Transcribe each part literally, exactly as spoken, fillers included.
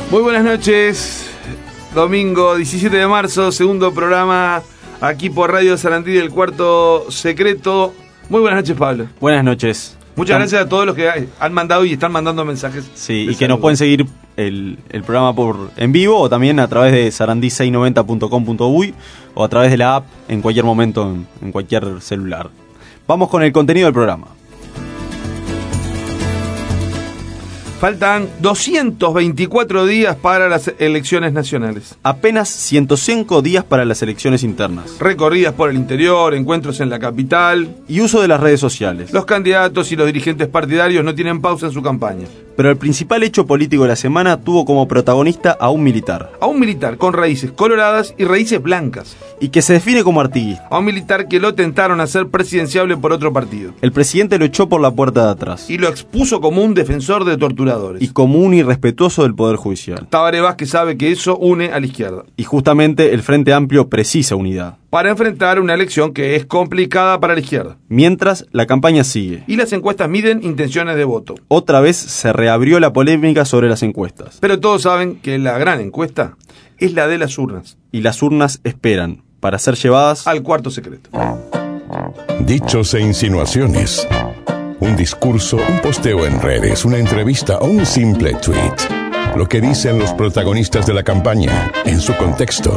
Muy buenas noches, domingo diecisiete de marzo, segundo programa aquí por Radio Sarandí del Cuarto Secreto. Muy buenas noches, Pablo. Buenas noches. Muchas gracias a todos los que han mandado y están mandando mensajes. Sí, y que nos pueden seguir el, el programa por en vivo o también a través de sarandí seiscientos noventa punto com punto uy o a través de la app en cualquier momento, en, en cualquier celular. Vamos con el contenido del programa. Faltan doscientos veinticuatro días para las elecciones nacionales. Apenas ciento cinco días para las elecciones internas. Recorridas por el interior, encuentros en la capital. Y uso de las redes sociales. Los candidatos y los dirigentes partidarios no tienen pausa en su campaña. Pero el principal hecho político de la semana tuvo como protagonista a un militar. A un militar con raíces coloradas y raíces blancas. Y que se define como artiguista. A un militar que lo tentaron a ser presidenciable por otro partido. El presidente lo echó por la puerta de atrás. Y lo expuso como un defensor de torturadores. Y como un irrespetuoso del Poder Judicial. Tabaré Vázquez sabe que eso une a la izquierda. Y justamente el Frente Amplio precisa unidad. Para enfrentar una elección que es complicada para la izquierda. Mientras, la campaña sigue. Y las encuestas miden intenciones de voto. Otra vez se reabrió la polémica sobre las encuestas. Pero todos saben que la gran encuesta es la de las urnas. Y las urnas esperan para ser llevadas al cuarto secreto. Dichos e insinuaciones. Un discurso, un posteo en redes, una entrevista o un simple tweet. Lo que dicen los protagonistas de la campaña en su contexto.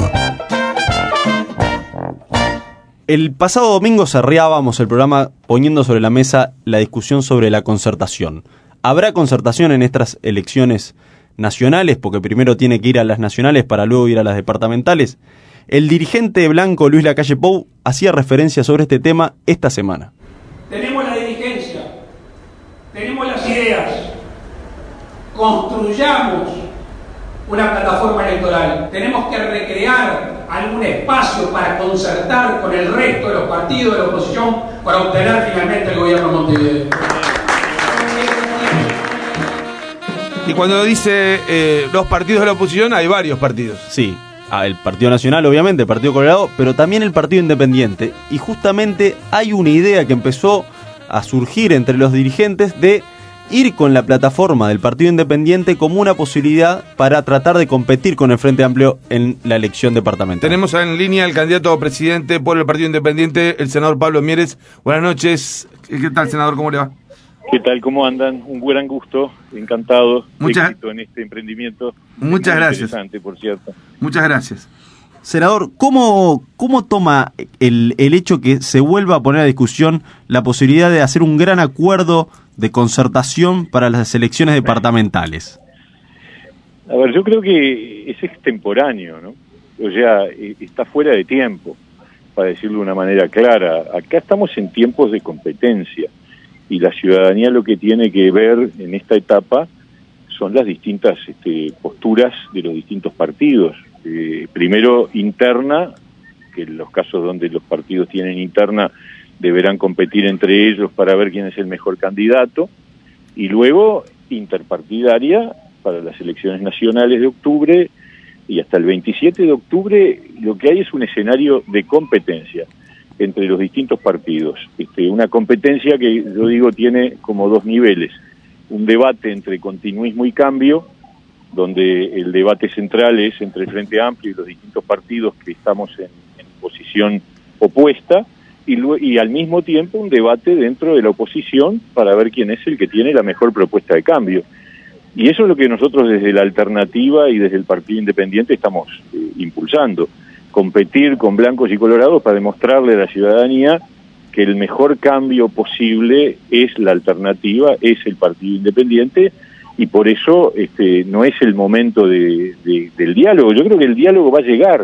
El pasado domingo cerrábamos el programa poniendo sobre la mesa la discusión sobre la concertación. ¿Habrá concertación en estas elecciones nacionales? Porque primero tiene que ir a las nacionales para luego ir a las departamentales. El dirigente blanco Luis Lacalle Pou hacía referencia sobre este tema esta semana. Tenemos la dirigencia, tenemos las ideas, construyamos una plataforma electoral, tenemos que recrear algún espacio para concertar con el resto de los partidos de la oposición para obtener finalmente el gobierno de Montevideo. Y cuando dice eh, los partidos de la oposición, hay varios partidos. Sí, el Partido Nacional obviamente, el Partido Colorado, pero también el Partido Independiente. Y justamente hay una idea que empezó a surgir entre los dirigentes de ir con la plataforma del Partido Independiente como una posibilidad para tratar de competir con el Frente Amplio en la elección departamental. Tenemos en línea al candidato a presidente por el Partido Independiente, el senador Pablo Mieres. Buenas noches. ¿Qué tal, senador? ¿Cómo le va? ¿Qué tal? ¿Cómo andan? Un gran gusto, encantado. Muchas, éxito en este emprendimiento. Muchas Muy gracias. Interesante, por cierto. Muchas gracias. Senador, ¿cómo, cómo toma el, el hecho que se vuelva a poner a discusión la posibilidad de hacer un gran acuerdo de concertación para las elecciones departamentales? A ver, yo creo que es extemporáneo, ¿no? O sea, está fuera de tiempo, para decirlo de una manera clara. Acá estamos en tiempos de competencia y la ciudadanía lo que tiene que ver en esta etapa son las distintas este, posturas de los distintos partidos. Eh, primero interna, que en los casos donde los partidos tienen interna deberán competir entre ellos para ver quién es el mejor candidato, y luego interpartidaria para las elecciones nacionales de octubre, y hasta el veintisiete de octubre lo que hay es un escenario de competencia entre los distintos partidos. Este, una competencia que yo digo tiene como dos niveles, un debate entre continuismo y cambio, donde el debate central es entre el Frente Amplio y los distintos partidos que estamos en, en posición opuesta, y, y al mismo tiempo un debate dentro de la oposición para ver quién es el que tiene la mejor propuesta de cambio. Y eso es lo que nosotros desde la alternativa y desde el Partido Independiente estamos eh, impulsando, competir con blancos y colorados para demostrarle a la ciudadanía que el mejor cambio posible es la alternativa, es el Partido Independiente, y por eso este, no es el momento de, de, del diálogo. Yo creo que el diálogo va a llegar,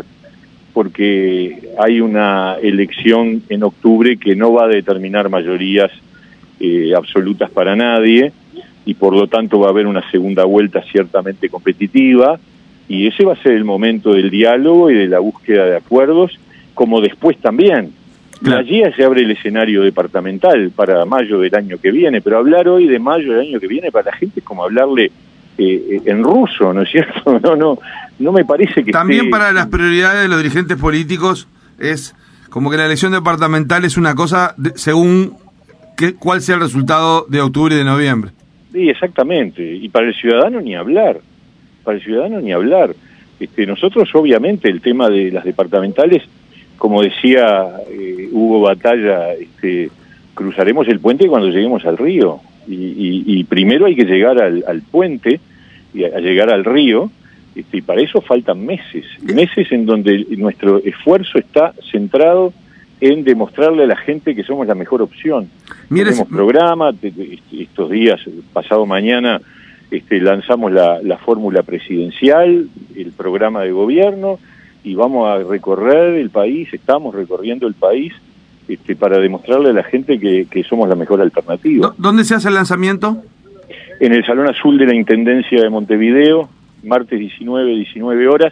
porque hay una elección en octubre que no va a determinar mayorías eh, absolutas para nadie, y por lo tanto va a haber una segunda vuelta ciertamente competitiva, y ese va a ser el momento del diálogo y de la búsqueda de acuerdos, como después también. Claro. Allí se abre el escenario departamental para mayo del año que viene, pero hablar hoy de mayo del año que viene para la gente es como hablarle eh, en ruso, ¿no es cierto? No, no, no me parece que también esté... para las prioridades de los dirigentes políticos es como que la elección departamental es una cosa de, según que, cuál sea el resultado de octubre y de noviembre. Sí, exactamente, y para el ciudadano ni hablar. para el ciudadano ni hablar. Este, nosotros obviamente el tema de las departamentales, como decía eh, Hugo Batalla, este, cruzaremos el puente cuando lleguemos al río. Y, y, y primero hay que llegar al, al puente, y a, a llegar al río, este, y para eso faltan meses. Meses en donde nuestro esfuerzo está centrado en demostrarle a la gente que somos la mejor opción. Mire, tenemos programa, te, te, estos días, pasado mañana, este, lanzamos la, la fórmula presidencial, el programa de gobierno, y vamos a recorrer el país, estamos recorriendo el país, Este, para demostrarle a la gente que, que somos la mejor alternativa. ¿Dónde se hace el lanzamiento? En el Salón Azul de la Intendencia de Montevideo, martes diecinueve, diecinueve horas,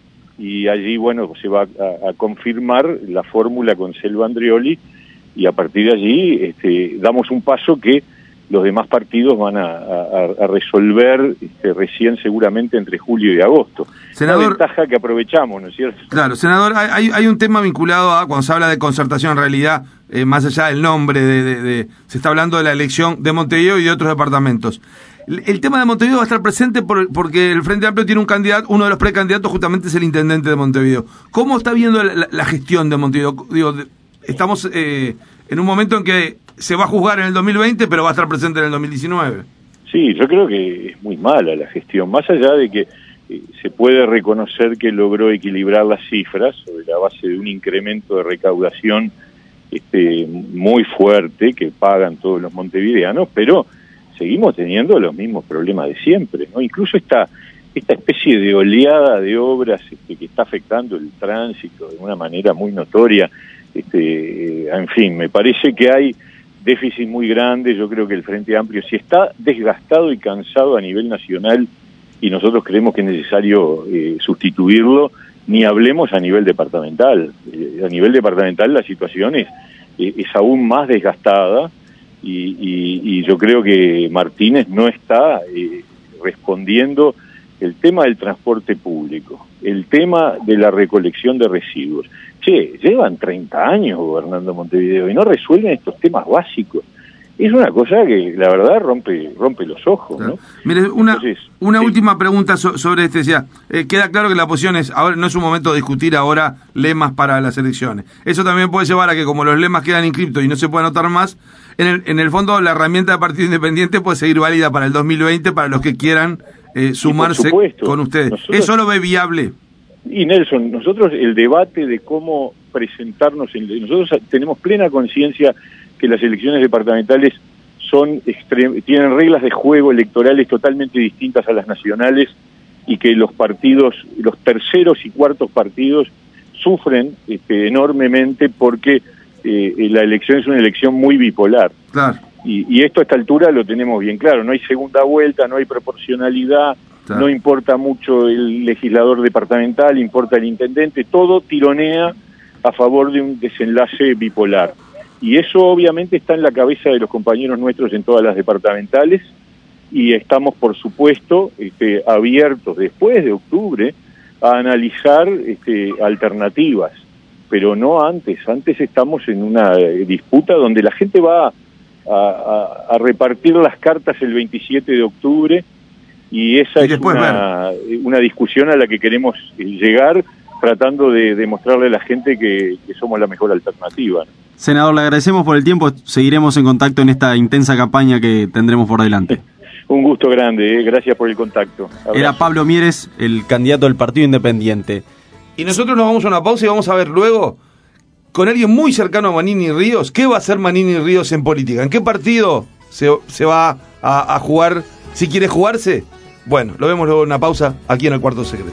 y allí, bueno, se va a, a confirmar la fórmula con Selva Andrioli, y a partir de allí este, damos un paso que los demás partidos van a, a, a resolver este, recién seguramente entre julio y agosto. Senador, una ventaja que aprovechamos, ¿no es cierto? Claro, senador, hay, hay un tema vinculado a cuando se habla de concertación, en realidad, eh, más allá del nombre, de, de, de, se está hablando de la elección de Montevideo y de otros departamentos. El, el tema de Montevideo va a estar presente por, porque el Frente Amplio tiene un candidato, uno de los precandidatos justamente es el intendente de Montevideo. ¿Cómo está viendo la, la, la gestión de Montevideo? Digo, de, estamos eh, en un momento en que se va a juzgar en el dos mil veinte, pero va a estar presente en el dos mil diecinueve. Sí, yo creo que es muy mala la gestión, más allá de que eh, se puede reconocer que logró equilibrar las cifras sobre la base de un incremento de recaudación este, muy fuerte que pagan todos los montevideanos, pero seguimos teniendo los mismos problemas de siempre, ¿no? Incluso esta, esta especie de oleada de obras este, que está afectando el tránsito de una manera muy notoria, este, en fin, me parece que hay déficit muy grande. Yo creo que el Frente Amplio, si está desgastado y cansado a nivel nacional y nosotros creemos que es necesario eh, sustituirlo, ni hablemos a nivel departamental. Eh, a nivel departamental la situación es, eh, es aún más desgastada y, y, y yo creo que Martínez no está eh, respondiendo el tema del transporte público, el tema de la recolección de residuos. Che, llevan treinta años gobernando Montevideo y no resuelven estos temas básicos. Es una cosa que, la verdad, rompe rompe los ojos, ¿no? Mire, una, Entonces, una sí. última pregunta so, sobre este. Ya, eh, queda claro que la posición es, ahora no es un momento de discutir ahora lemas para las elecciones. Eso también puede llevar a que, como los lemas quedan inscriptos y no se puede anotar más, en el, en el fondo la herramienta de partido independiente puede seguir válida para el dos mil veinte para los que quieran eh, sumarse con ustedes. Nosotros, ¿eso lo ve viable? Y Nelson, nosotros el debate de cómo presentarnos, en, nosotros tenemos plena conciencia que las elecciones departamentales son extrem, tienen reglas de juego electorales totalmente distintas a las nacionales y que los partidos, los terceros y cuartos partidos sufren este, enormemente porque eh, la elección es una elección muy bipolar. Claro. Y, y esto a esta altura lo tenemos bien claro, no hay segunda vuelta, no hay proporcionalidad, claro. No importa mucho el legislador departamental, importa el intendente, todo tironea a favor de un desenlace bipolar. Y eso obviamente está en la cabeza de los compañeros nuestros en todas las departamentales y estamos, por supuesto, este, abiertos después de octubre a analizar este, alternativas, pero no antes. Antes estamos en una eh, disputa donde la gente va a, a, a repartir las cartas el veintisiete de octubre y esa y es una, una discusión a la que queremos llegar tratando de demostrarle a la gente que, que somos la mejor alternativa, ¿no? Senador, le agradecemos por el tiempo, seguiremos en contacto en esta intensa campaña que tendremos por delante. Un gusto grande, ¿eh? Gracias por el contacto. Abrazo. Era Pablo Mieres, el candidato del Partido Independiente. Y nosotros nos vamos a una pausa y vamos a ver luego, con alguien muy cercano a Manini Ríos, ¿qué va a hacer Manini Ríos en política? ¿En qué partido se, se va a, a jugar, si quiere jugarse? Bueno, lo vemos luego en una pausa aquí en El Cuarto Secreto.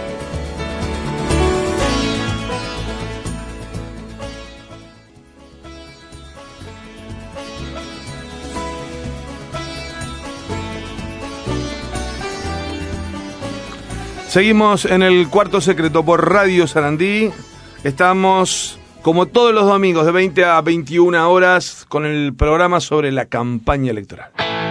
Seguimos en El Cuarto Secreto por Radio Sarandí. Estamos, como todos los domingos, de veinte a veintiuna horas, con el programa sobre la campaña electoral.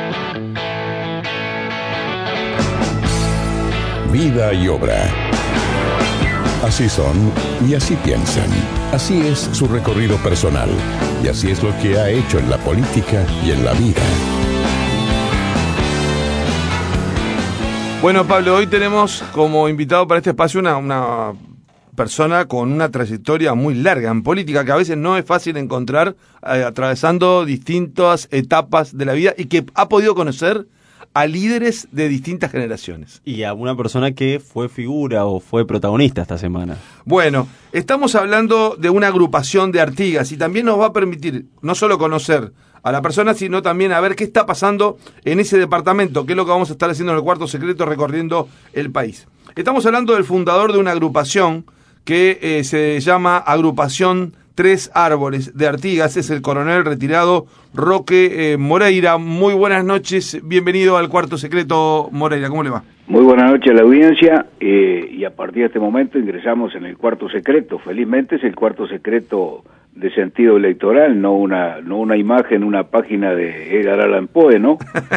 Vida y obra. Así son y así piensan. Así es su recorrido personal. Y así es lo que ha hecho en la política y en la vida. Bueno, Pablo, hoy tenemos como invitado para este espacio una, una persona con una trayectoria muy larga en política, que a veces no es fácil encontrar, eh, atravesando distintas etapas de la vida y que ha podido conocer a líderes de distintas generaciones. Y a una persona que fue figura o fue protagonista esta semana. Bueno, estamos hablando de una agrupación de Artigas y también nos va a permitir no solo conocer a la persona, sino también a ver qué está pasando en ese departamento, que es lo que vamos a estar haciendo en el Cuarto Secreto, recorriendo el país. Estamos hablando del fundador de una agrupación que eh, se llama Agrupación Tres Árboles de Artigas, es el coronel retirado Roque eh, Moreira. Muy buenas noches, bienvenido al Cuarto Secreto, Moreira, ¿cómo le va? Muy buenas noches a la audiencia, eh, y a partir de este momento ingresamos en el Cuarto Secreto. Felizmente es el Cuarto Secreto de sentido electoral, no una no una imagen, una página de Edgar Allan Poe, ¿no?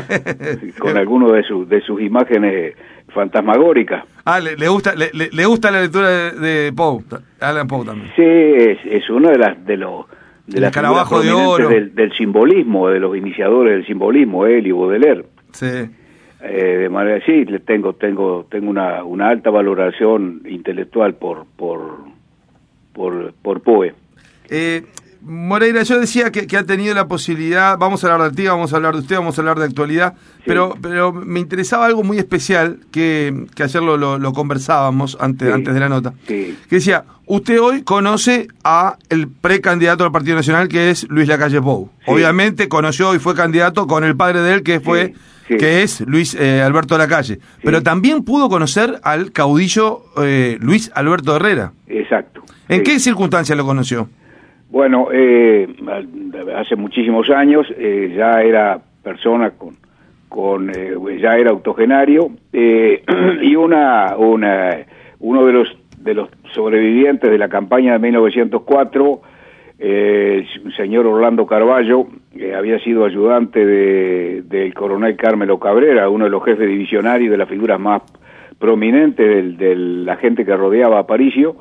Con alguno de sus de sus imágenes fantasmagóricas. Ah, le, le gusta le, le gusta la lectura de, de Poe, Allan Poe también. Sí, es, es uno de las de los de las escarabajo de oro del, del simbolismo, de los iniciadores del simbolismo, él y Baudelaire. Sí. Eh, de manera sí, le tengo tengo tengo una una alta valoración intelectual por por por por Poe. Eh, Moreira, yo decía que, que ha tenido la posibilidad, vamos a hablar de ti, vamos a hablar de usted, vamos a hablar de actualidad, sí. pero pero me interesaba algo muy especial que, que ayer lo, lo, lo conversábamos antes, sí. antes de la nota, sí. que decía, usted hoy conoce a el precandidato al Partido Nacional, que es Luis Lacalle Pou. Sí. Obviamente conoció y fue candidato con el padre de él, que fue... Sí. Sí. que es Luis eh, Alberto Lacalle, sí. pero también pudo conocer al caudillo eh, Luis Alberto Herrera. Exacto. ¿En sí. qué circunstancias lo conoció? Bueno, eh, hace muchísimos años, eh, ya era persona con, con eh, ya era octogenario, eh, y una, una, uno de los de los sobrevivientes de la campaña de mil novecientos cuatro, eh, el señor Orlando Carballo, que había sido ayudante de, del coronel Carmelo Cabrera, uno de los jefes divisionarios, de las figuras más prominentes de la gente que rodeaba a Aparicio.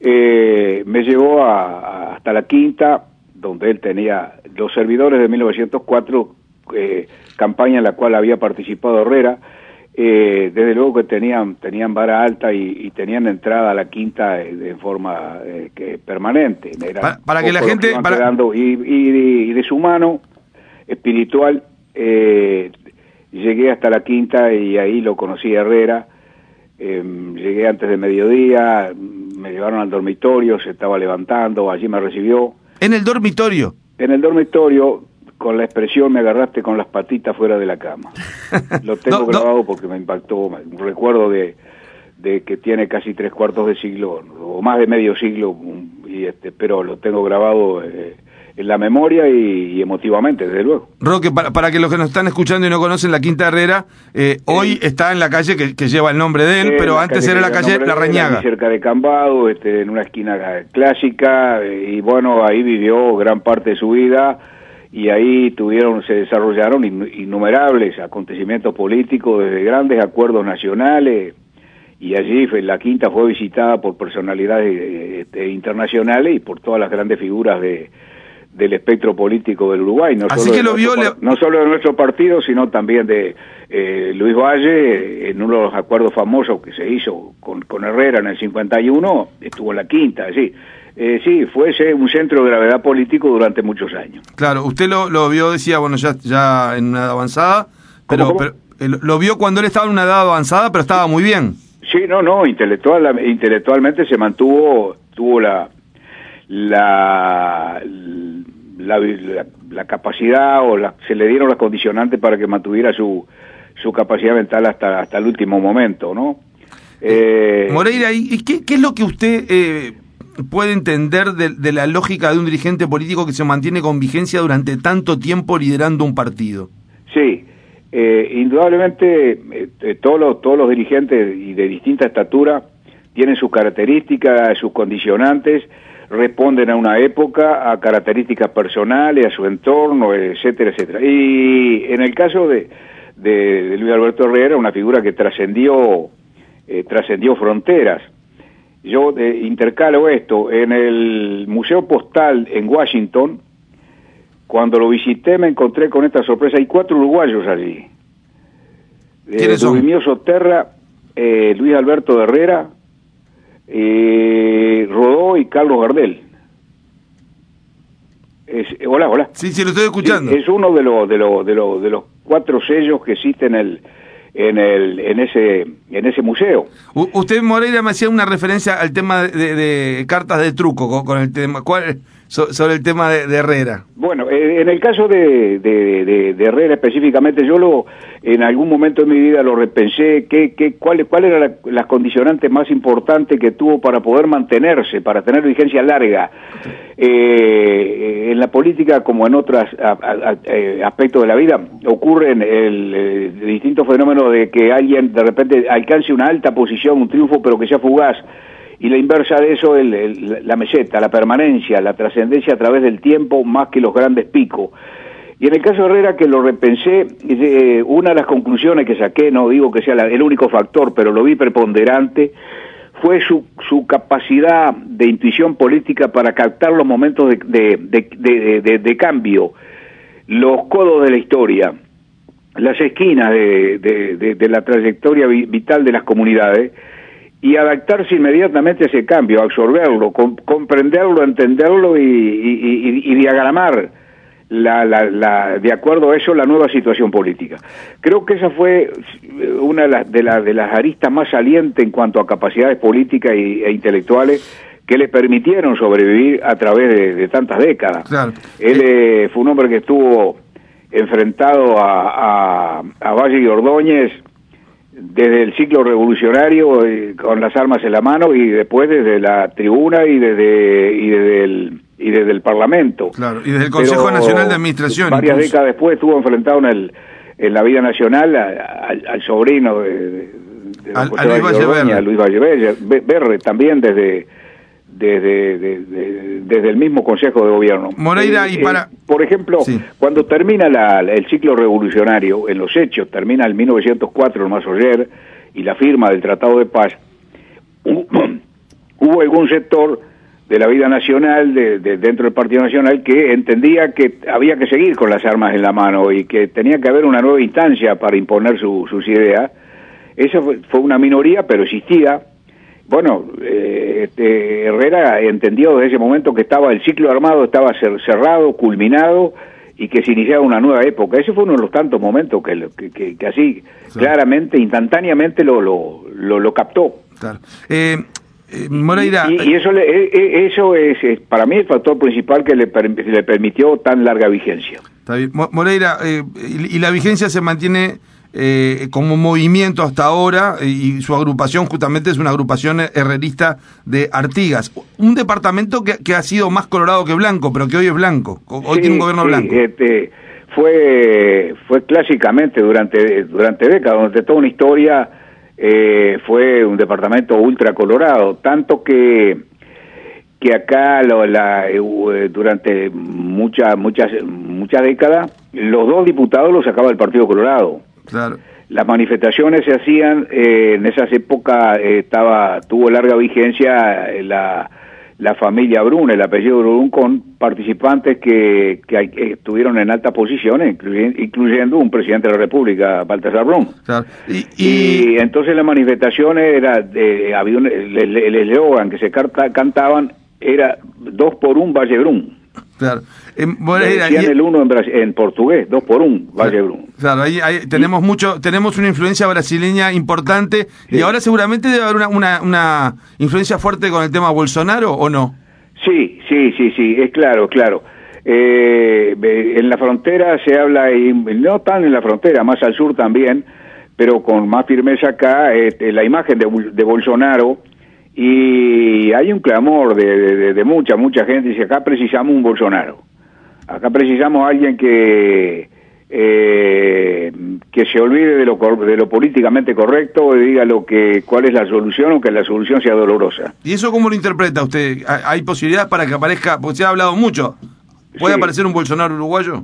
Eh, me llevó a, a, hasta la quinta, donde él tenía los servidores de mil novecientos cuatro, eh, campaña en la cual había participado Herrera. Eh, desde luego que tenían tenían vara alta y, y tenían entrada a la quinta de, de forma eh, que permanente. Era para, para que la gente... Que para... quedando, y, y, y de su mano espiritual, eh, llegué hasta la quinta y ahí lo conocí a Herrera. Eh, llegué antes de mediodía, me llevaron al dormitorio, se estaba levantando, allí me recibió. ¿En el dormitorio? En el dormitorio, con la expresión "me agarraste con las patitas fuera de la cama". Lo tengo no, grabado no. porque me impactó, un recuerdo de, de que tiene casi tres cuartos de siglo, o más de medio siglo, y este, pero lo tengo grabado eh, en la memoria y, y emotivamente, desde luego. Roque, para, para que los que nos están escuchando y no conocen la Quinta Herrera, eh, sí. hoy está en la calle que, que lleva el nombre de él, eh, pero antes era la calle La Reñaga. Cerca de Cambado, este, en una esquina clásica, eh, y bueno, ahí vivió gran parte de su vida, y ahí tuvieron, se desarrollaron innumerables acontecimientos políticos, desde grandes acuerdos nacionales, y allí la Quinta fue visitada por personalidades este, internacionales y por todas las grandes figuras de del espectro político del Uruguay, no Así solo, que lo vio, nuestro, no solo de nuestro partido, sino también de eh, Luis Valle, en uno de los acuerdos famosos que se hizo con, con Herrera en el cincuenta y uno, estuvo en la Quinta, sí. Eh, sí, fue ese un centro de gravedad político durante muchos años. Claro, usted lo, lo vio, decía, bueno, ya, ya en una edad avanzada, pero, ¿Cómo, cómo? pero eh, lo vio cuando él estaba en una edad avanzada, pero estaba muy bien. Sí, no, no, intelectual, intelectualmente se mantuvo, tuvo la la, la, la, la capacidad, o la, se le dieron las condicionantes para que mantuviera su, su capacidad mental hasta, hasta el último momento, ¿no? Eh, Moreira, ¿y qué, qué es lo que usted eh, puede entender de, de la lógica de un dirigente político que se mantiene con vigencia durante tanto tiempo liderando un partido? Sí, eh, indudablemente eh, todos los, todos los dirigentes y de distinta estatura tienen sus características, sus condicionantes, responden a una época, a características personales, a su entorno, etcétera, etcétera. Y en el caso de, de, de Luis Alberto Herrera, una figura que trascendió eh, trascendió fronteras. Yo eh, intercalo esto, en el Museo Postal en Washington, cuando lo visité me encontré con esta sorpresa, hay cuatro uruguayos allí. Eh, Dubimio Soterra, eh, Luis Alberto Herrera, eh, Rodó y Carlos Gardel. Es, hola, hola. Sí, sí, lo estoy escuchando. Es, es uno de los de los de los de los cuatro sellos que existen en el en el en ese en ese museo. U usted, Moreira, me hacía una referencia al tema de, de, de cartas de truco con, con el tema ¿cuál, so, sobre el tema de, de Herrera. Bueno, eh, en el caso de, de, de, de Herrera específicamente, yo lo en algún momento de mi vida lo repensé, qué qué cuál cuál era la, las condicionantes más importantes que tuvo para poder mantenerse, para tener vigencia larga. Eh, en la política, como en otros aspectos de la vida, ocurren el, el distintos fenómenos de que alguien de repente alcance una alta posición, un triunfo, pero que sea fugaz. Y la inversa de eso, el, el, la meseta, la permanencia, la trascendencia a través del tiempo, más que los grandes picos. Y en el caso de Herrera, que lo repensé, eh, una de las conclusiones que saqué, no digo que sea la, el único factor, pero lo vi preponderante, fue su, su capacidad de intuición política para captar los momentos de, de, de, de, de, de cambio, los codos de la historia, las esquinas de, de, de, de la trayectoria vital de las comunidades, y adaptarse inmediatamente a ese cambio, absorberlo, com comprenderlo, entenderlo y, y, y, y diagramar la, la, la, de acuerdo a eso la nueva situación política. Creo que esa fue una de las, de, la, de las aristas más salientes en cuanto a capacidades políticas y, e intelectuales que le permitieron sobrevivir a través de, de tantas décadas. Claro. Él eh, fue un hombre que estuvo enfrentado a, a, a Valle y Ordóñez desde el ciclo revolucionario, eh, con las armas en la mano, y después desde la tribuna y desde y desde el y desde el Parlamento. Claro, y desde el Consejo Pero Nacional de Administración. Varias incluso. décadas después estuvo enfrentado en el en la vida nacional a, a, al, al sobrino de, de, de al, a Luis Valleverre. Luis Valleverre, también desde desde de, de, desde el mismo Consejo de Gobierno. Moreira, eh, y para... Eh, por ejemplo, sí. cuando termina la, el ciclo revolucionario, en los hechos, termina el mil novecientos cuatro, el Masoyer, y la firma del Tratado de Paz, hubo, hubo algún sector de la vida nacional, de, de, dentro del Partido Nacional, que entendía que había que seguir con las armas en la mano y que tenía que haber una nueva instancia para imponer su, sus ideas. Esa fue, fue una minoría, pero existía. Bueno, eh, este, Herrera entendió desde ese momento que estaba el ciclo armado, estaba cerrado, culminado, y que se iniciaba una nueva época. Ese fue uno de los tantos momentos que, que, que, que así, sí. claramente, instantáneamente lo, lo, lo, lo captó. Claro. Eh, eh, Moreira... Y, y eso, le, eso es, es, para mí, el factor principal que le, le permitió tan larga vigencia. Está bien. Moreira, eh, y, y la vigencia se mantiene... Eh, como movimiento hasta ahora, y su agrupación justamente es una agrupación herrerista de Artigas, un departamento que, que ha sido más colorado que blanco, pero que hoy es blanco, hoy sí, tiene un gobierno sí, blanco. Este, fue fue clásicamente durante durante décadas, durante toda una historia, eh, fue un departamento ultra colorado, tanto que que acá lo, la, eh, durante muchas muchas muchas décadas los dos diputados los sacaba el Partido Colorado. Claro. Las manifestaciones se hacían, eh, en esas épocas eh, estaba tuvo larga vigencia eh, la, la familia Brun, el apellido Brun, con participantes que, que, que estuvieron en altas posiciones, incluyendo, incluyendo un presidente de la República, Baltasar Brun. Claro. Y, y... y entonces las manifestaciones, era de, había un, el eslogan que se carta, cantaban era dos por un Valle Brun. Claro. Eh, bueno, decían y, el uno en, en portugués, dos por un, Valle Brun. Claro, ahí, ahí tenemos y, mucho, tenemos una influencia brasileña importante, sí. Y ahora seguramente debe haber una, una, una influencia fuerte con el tema Bolsonaro, ¿o no? Sí, sí, sí, sí, es claro, claro. Eh, en la frontera se habla, y no tan en la frontera, más al sur también, pero con más firmeza acá, eh, la imagen de, de Bolsonaro. Y hay un clamor de, de, de mucha, mucha gente, dice, acá precisamos un Bolsonaro, acá precisamos a alguien que eh, que se olvide de lo, de lo políticamente correcto y diga lo que cuál es la solución, o que la solución sea dolorosa. ¿Y eso cómo lo interpreta usted? ¿Hay posibilidades para que aparezca, porque se ha hablado mucho, puede sí. aparecer un Bolsonaro uruguayo?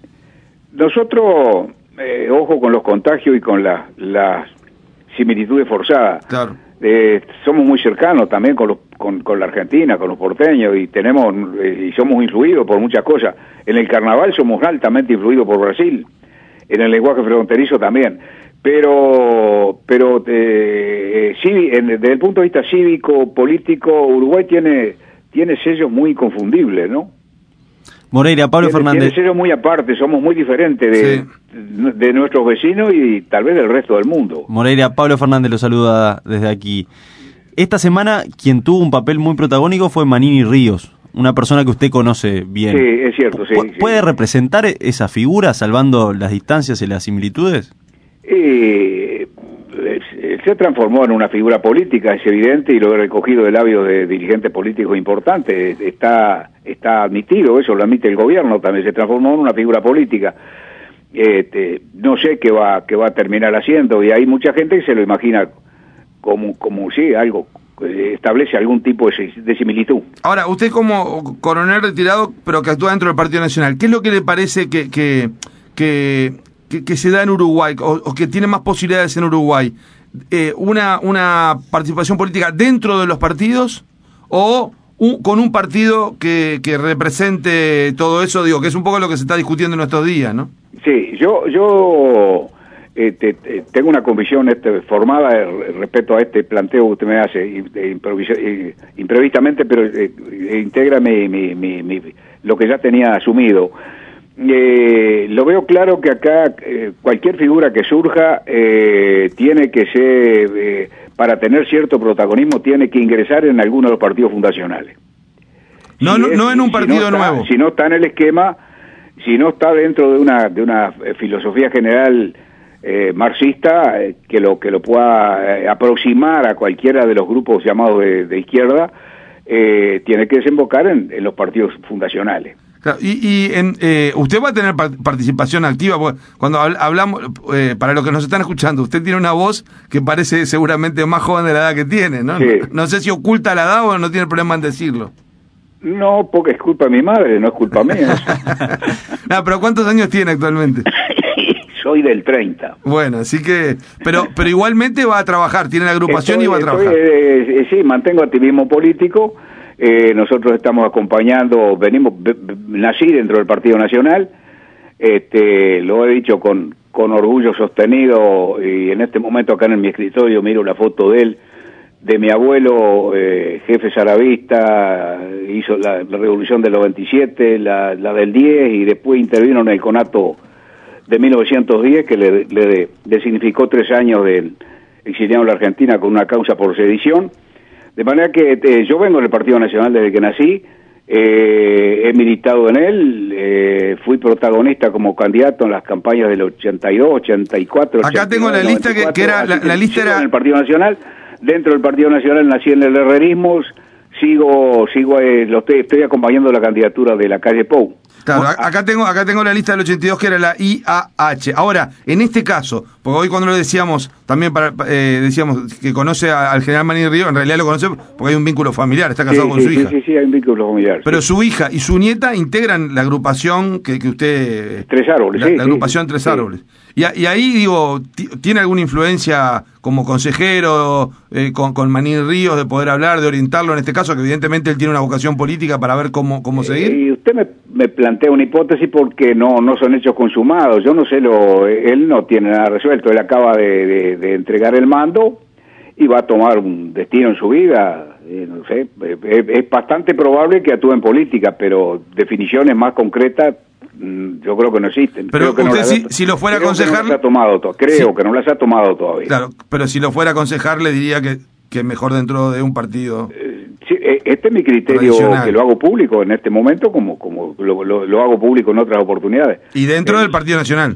Nosotros, eh, ojo con los contagios y con las la similitudes forzadas. Claro. Eh, somos muy cercanos también con, los, con, con la Argentina, con los porteños, y tenemos eh, y somos influidos por muchas cosas. En el carnaval somos altamente influidos por Brasil, en el lenguaje fronterizo también. pero pero eh, sí, en, desde el punto de vista cívico, político, Uruguay tiene tiene sellos muy inconfundibles, ¿no? Moreira, Pablo tiene, Fernández. Tiene sellos muy aparte, somos muy diferentes de, Sí. de nuestros vecinos y tal vez del resto del mundo. Moreira, Pablo Fernández lo saluda desde aquí. Esta semana quien tuvo un papel muy protagónico fue Manini Ríos, una persona que usted conoce bien. Sí, es cierto, sí. ¿Pu- ¿Puede sí. representar esa figura salvando las distancias y las similitudes? Eh, se transformó en una figura política, es evidente, y lo he recogido de labios de dirigentes políticos importantes. Está está admitido, eso lo admite el gobierno también, se transformó en una figura política. Este, no sé qué va qué va a terminar haciendo, y hay mucha gente que se lo imagina como, como sí, algo, eh, establece algún tipo de, de similitud. Ahora, usted como coronel retirado, pero que actúa dentro del Partido Nacional, ¿qué es lo que le parece que que, que, que, que se da en Uruguay, o, o que tiene más posibilidades en Uruguay? Eh, una, una participación política dentro de los partidos o un, con un partido que, que represente todo eso, digo, que es un poco lo que se está discutiendo en estos días, ¿no? Sí, yo yo eh, te, te, tengo una convicción este, formada eh, respecto a este planteo que usted me hace y, de improvisa, eh, imprevistamente, pero eh, integra mi, mi, mi, mi, lo que ya tenía asumido. Eh, lo veo claro que acá eh, cualquier figura que surja eh, tiene que ser, eh, para tener cierto protagonismo, tiene que ingresar en alguno de los partidos fundacionales. No, Si no, es, no en un si partido no está, nuevo. Si no está en el esquema, si no está dentro de una de una filosofía general eh, marxista eh, que lo que lo pueda eh, aproximar a cualquiera de los grupos llamados de, de izquierda, eh, tiene que desembocar en, en los partidos fundacionales. Claro, y y en, eh, usted va a tener par- participación activa, porque cuando habl- hablamos, eh, para los que nos están escuchando, usted tiene una voz que parece seguramente más joven de la edad que tiene, ¿no? Sí. No, no sé si oculta la edad o no tiene problema en decirlo. No, porque es culpa de mi madre, no es culpa mía. No, pero ¿cuántos años tiene actualmente? Soy del treinta. Bueno, así que, pero pero igualmente va a trabajar, tiene la agrupación Estoy- y va a estoy, trabajar. eh, eh, sí, mantengo activismo político. Eh, nosotros estamos acompañando, venimos, b- b- nací dentro del Partido Nacional, este, lo he dicho con, con orgullo sostenido, y en este momento acá en mi escritorio miro la foto de él, de mi abuelo, eh, jefe zaravista, hizo la, la revolución del noventa y siete, la, la del diez, y después intervino en el conato de mil novecientos diez, que le, le, le significó tres años del exiliado en la Argentina con una causa por sedición. De manera que eh, yo vengo del Partido Nacional desde que nací, eh, he militado en él, eh, fui protagonista como candidato en las campañas del ochenta y dos, ochenta y cuatro, Acá tengo la lista que- que era- la- la lista sigo era- en el Partido Nacional. Dentro del Partido Nacional nací en el herrerismo, sigo, sigo eh, lo estoy, estoy acompañando la candidatura de la calle Pou. Claro, a- acá tengo acá tengo la lista del ochenta y dos que era la I A H. Ahora, en este caso, porque hoy cuando lo decíamos, también para, eh, decíamos que conoce a- al general Manini Ríos, en realidad lo conoce porque hay un vínculo familiar, está casado Sí, con sí, su sí, hija. Sí, sí, hay un vínculo familiar. Pero sí. su hija y su nieta integran la agrupación que, que usted... Tres Árboles, La, sí, la sí, agrupación Tres sí. Árboles. Y, a- y ahí, digo, ti- ¿tiene alguna influencia como consejero eh, con, con Manini Ríos de poder hablar, de orientarlo en este caso, que evidentemente él tiene una vocación política para ver cómo, cómo seguir? Y usted me, me plantea una hipótesis porque no no son hechos consumados. Yo no sé, lo él no tiene nada resuelto. Él acaba de, de, de entregar el mando y va a tomar un destino en su vida. Eh, no sé, es, es bastante probable que actúe en política, pero definiciones más concretas mm, yo creo que no existen. Pero Creo que no usted las si- ha- si lo fuera a creo que no aconsejar- las ha tomado to- creo Sí. que no las ha tomado todavía. Claro, pero si lo fuera a aconsejar le diría que, que mejor dentro de un partido. Eh, sí, eh, este es mi criterio, Tradicional. que lo hago público en este momento, como como lo, lo, lo hago público en otras oportunidades. Y dentro Eh, del Partido Nacional.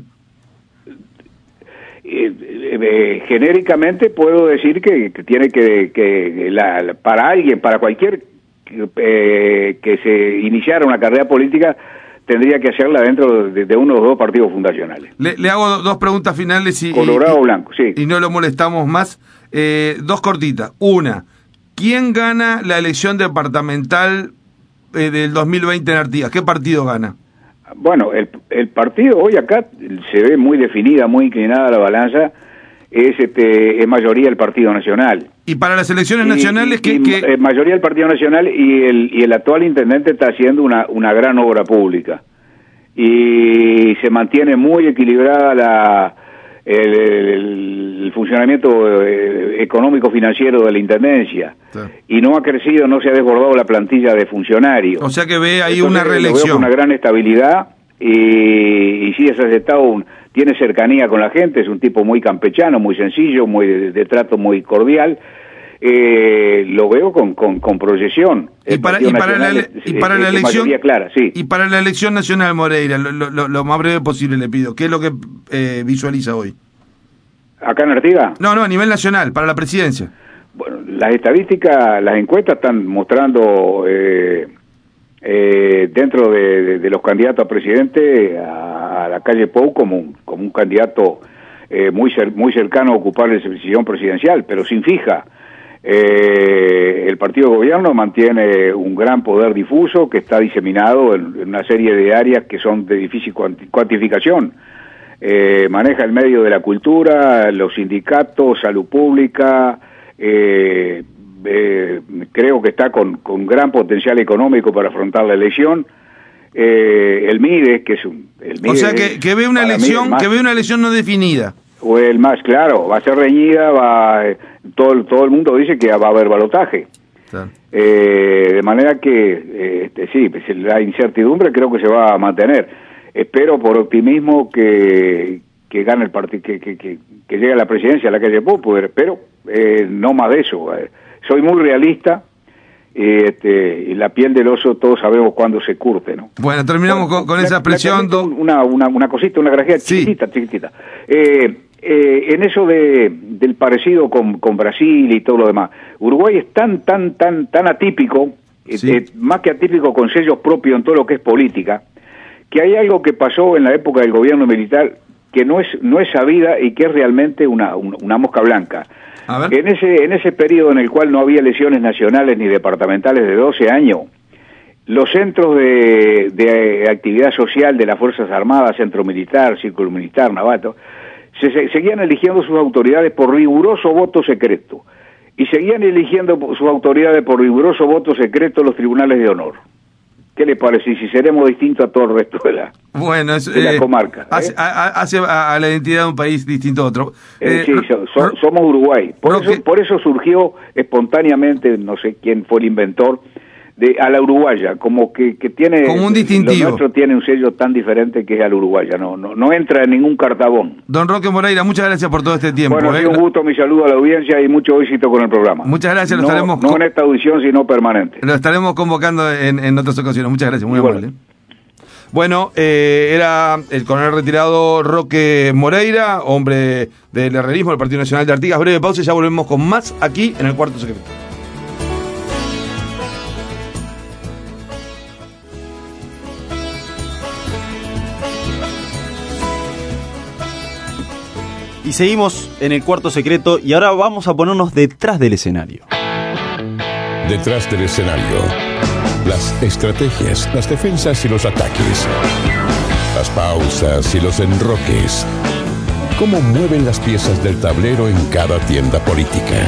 Eh, eh, eh, genéricamente puedo decir que, que tiene que, que la, la- para alguien, para cualquier eh, que se iniciara una carrera política, tendría que hacerla dentro de, de uno de los dos partidos fundacionales. Le, le hago do- dos preguntas finales y, Colorado y- o blanco, sí. y no lo molestamos más. Eh, dos cortitas. Una, ¿quién gana la elección departamental eh, del dos mil veinte en Artigas? ¿Qué partido gana? Bueno, el, el partido hoy acá se ve muy definida, muy inclinada la balanza, es este es mayoría el Partido Nacional. Y para las elecciones Y- nacionales, y- ¿qué, y, qué- eh, mayoría del Partido Nacional, y el y el actual intendente está haciendo una una gran obra pública y se mantiene muy equilibrada la el, el, el funcionamiento eh, económico-financiero de la Intendencia, sí. y no ha crecido, no se ha desbordado la plantilla de funcionarios. O sea que ve ahí Entonces, una reelección. Lo veo con una gran estabilidad, y, y sí, ese Estado un, tiene cercanía con la gente, es un tipo muy campechano, muy sencillo, muy de, de trato muy cordial. Eh, lo veo con, con, con proyección. Y para, y para la, es, y para la elección clara, sí. Y para la elección nacional, Moreira, lo, lo, lo más breve posible le pido, ¿qué es lo que eh, visualiza hoy? ¿Acá en Artigas? No, no, a nivel nacional, para la presidencia. Bueno, las estadísticas, las encuestas están mostrando eh, eh, dentro de, de, de los candidatos a presidente a, a la calle Pou como un, como un candidato eh, muy, cer muy cercano a ocupar el sillón presidencial, pero sin fija. Eh, el partido de gobierno mantiene un gran poder difuso que está diseminado en, en una serie de áreas que son de difícil cuantificación. Eh, maneja el medio de la cultura, los sindicatos, salud pública, eh, eh, creo que está con, con gran potencial económico para afrontar la elección. Eh, el MIDE, que es un... El MIDE, o sea, que, que ve una elección, más, que ve una elección no definida. O el más, claro, va a ser reñida, va... Todo, todo el mundo dice que va a haber balotaje. Sí. Eh, de manera que, eh, este, sí, pues la incertidumbre creo que se va a mantener. Espero por optimismo que, que gane el partido, que, que, que, que llegue a la presidencia a la calle Popular, pero eh, no más de eso. Eh, soy muy realista. Eh, este, y la piel del oso todos sabemos cuándo se curte, ¿no? Bueno, terminamos bueno, con, con esa expresión. Una, una, una cosita, una grajea sí. chiquitita, chiquitita. Eh, Eh, en eso de del parecido con, con Brasil y todo lo demás, Uruguay es tan, tan, tan, tan atípico, sí. eh, más que atípico con sellos propios en todo lo que es política, que hay algo que pasó en la época del gobierno militar que no es no es sabida y que es realmente una, una, una mosca blanca. A ver. En ese, en ese periodo en el cual no había elecciones nacionales ni departamentales de doce años, los centros de, de actividad social de las Fuerzas Armadas, Centro Militar, Círculo Militar, Navato, Se, se seguían eligiendo sus autoridades por riguroso voto secreto, y seguían eligiendo sus autoridades por riguroso voto secreto los tribunales de honor. ¿Qué le parece? Y si seremos distintos a todo el resto de la, bueno, es, de la eh, comarca. ¿eh? Hace, a, hace a, a la identidad de un país distinto a otro. Eh, eh, sí, so, so, somos Uruguay. Por eso, por eso surgió espontáneamente, no sé quién fue el inventor, de a la uruguaya, como que, que tiene como un distintivo. Lo nuestro tiene un sello tan diferente que es a la uruguaya, no, no, no entra en ningún cartabón. Don Roque Moreira, muchas gracias por todo este tiempo. Bueno, ha sido ¿eh? un gusto, mi saludo a la audiencia y mucho éxito con el programa. Muchas gracias, lo no, estaremos no en esta audición, sino permanente. Lo estaremos convocando en, en otras ocasiones. Muchas gracias, muy amable. Bueno, eh, era el coronel retirado Roque Moreira, hombre del herrerismo del Partido Nacional de Artigas. Breve pausa y ya volvemos con más aquí en el Cuarto Secreto. Y seguimos en el Cuarto Secreto y ahora vamos a ponernos detrás del escenario. Detrás del escenario. Las estrategias, las defensas y los ataques. Las pausas y los enroques. Cómo mueven las piezas del tablero en cada tienda política.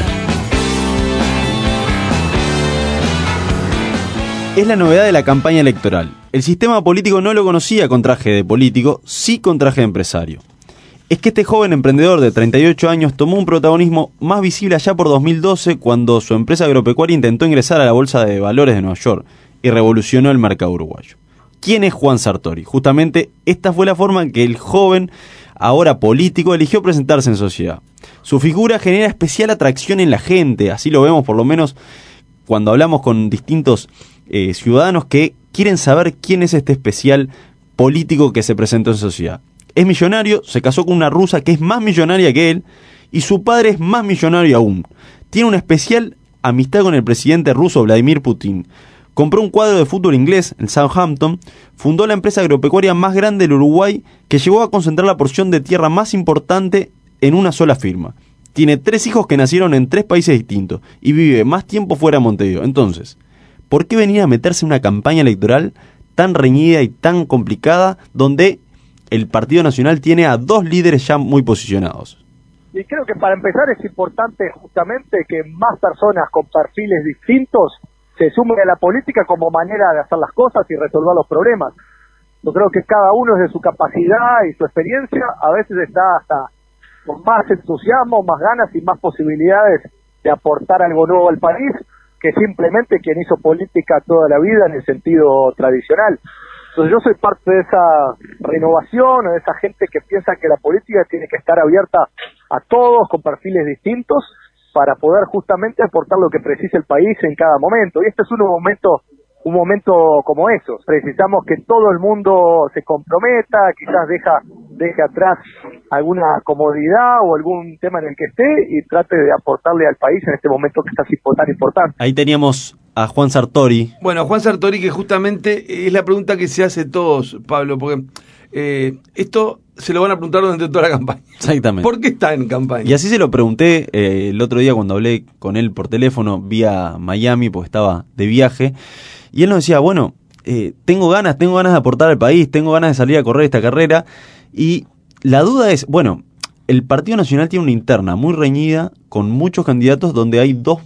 Es la novedad de la campaña electoral. El sistema político no lo conocía con traje de político, sí con traje de empresario. Es que este joven emprendedor de treinta y ocho años tomó un protagonismo más visible allá por dos mil doce cuando su empresa agropecuaria intentó ingresar a la Bolsa de Valores de Nueva York y revolucionó el mercado uruguayo. ¿Quién es Juan Sartori? Justamente esta fue la forma en que el joven, ahora político, eligió presentarse en sociedad. Su figura genera especial atracción en la gente, así lo vemos por lo menos cuando hablamos con distintos eh, ciudadanos que quieren saber quién es este especial político que se presentó en sociedad. Es millonario, se casó con una rusa que es más millonaria que él y su padre es más millonario aún. Tiene una especial amistad con el presidente ruso Vladimir Putin. Compró un cuadro de fútbol inglés, el Southampton, fundó la empresa agropecuaria más grande del Uruguay que llegó a concentrar la porción de tierra más importante en una sola firma. Tiene tres hijos que nacieron en tres países distintos y vive más tiempo fuera de Montevideo. Entonces, ¿por qué venir a meterse en una campaña electoral tan reñida y tan complicada donde el Partido Nacional tiene a dos líderes ya muy posicionados? Y creo que para empezar es importante justamente que más personas con perfiles distintos se sumen a la política como manera de hacer las cosas y resolver los problemas. Yo creo que cada uno desde su capacidad y su experiencia a veces está hasta con más entusiasmo, más ganas y más posibilidades de aportar algo nuevo al país que simplemente quien hizo política toda la vida en el sentido tradicional. Entonces yo soy parte de esa renovación, o de esa gente que piensa que la política tiene que estar abierta a todos con perfiles distintos para poder justamente aportar lo que precisa el país en cada momento. Y este es un momento, un momento como esos. Precisamos que todo el mundo se comprometa, quizás deja, deje atrás alguna comodidad o algún tema en el que esté y trate de aportarle al país en este momento que está así tan importante. Ahí teníamos a Juan Sartori. Bueno, Juan Sartori, que justamente es la pregunta que se hace todos, Pablo, porque eh, esto se lo van a preguntar durante toda la campaña. Exactamente. ¿Por qué está en campaña? Y así se lo pregunté eh, el otro día cuando hablé con él por teléfono vía Miami, porque estaba de viaje, y él nos decía, bueno, eh, tengo ganas, tengo ganas de aportar al país, tengo ganas de salir a correr esta carrera, y la duda es, bueno, el Partido Nacional tiene una interna muy reñida, con muchos candidatos donde hay dos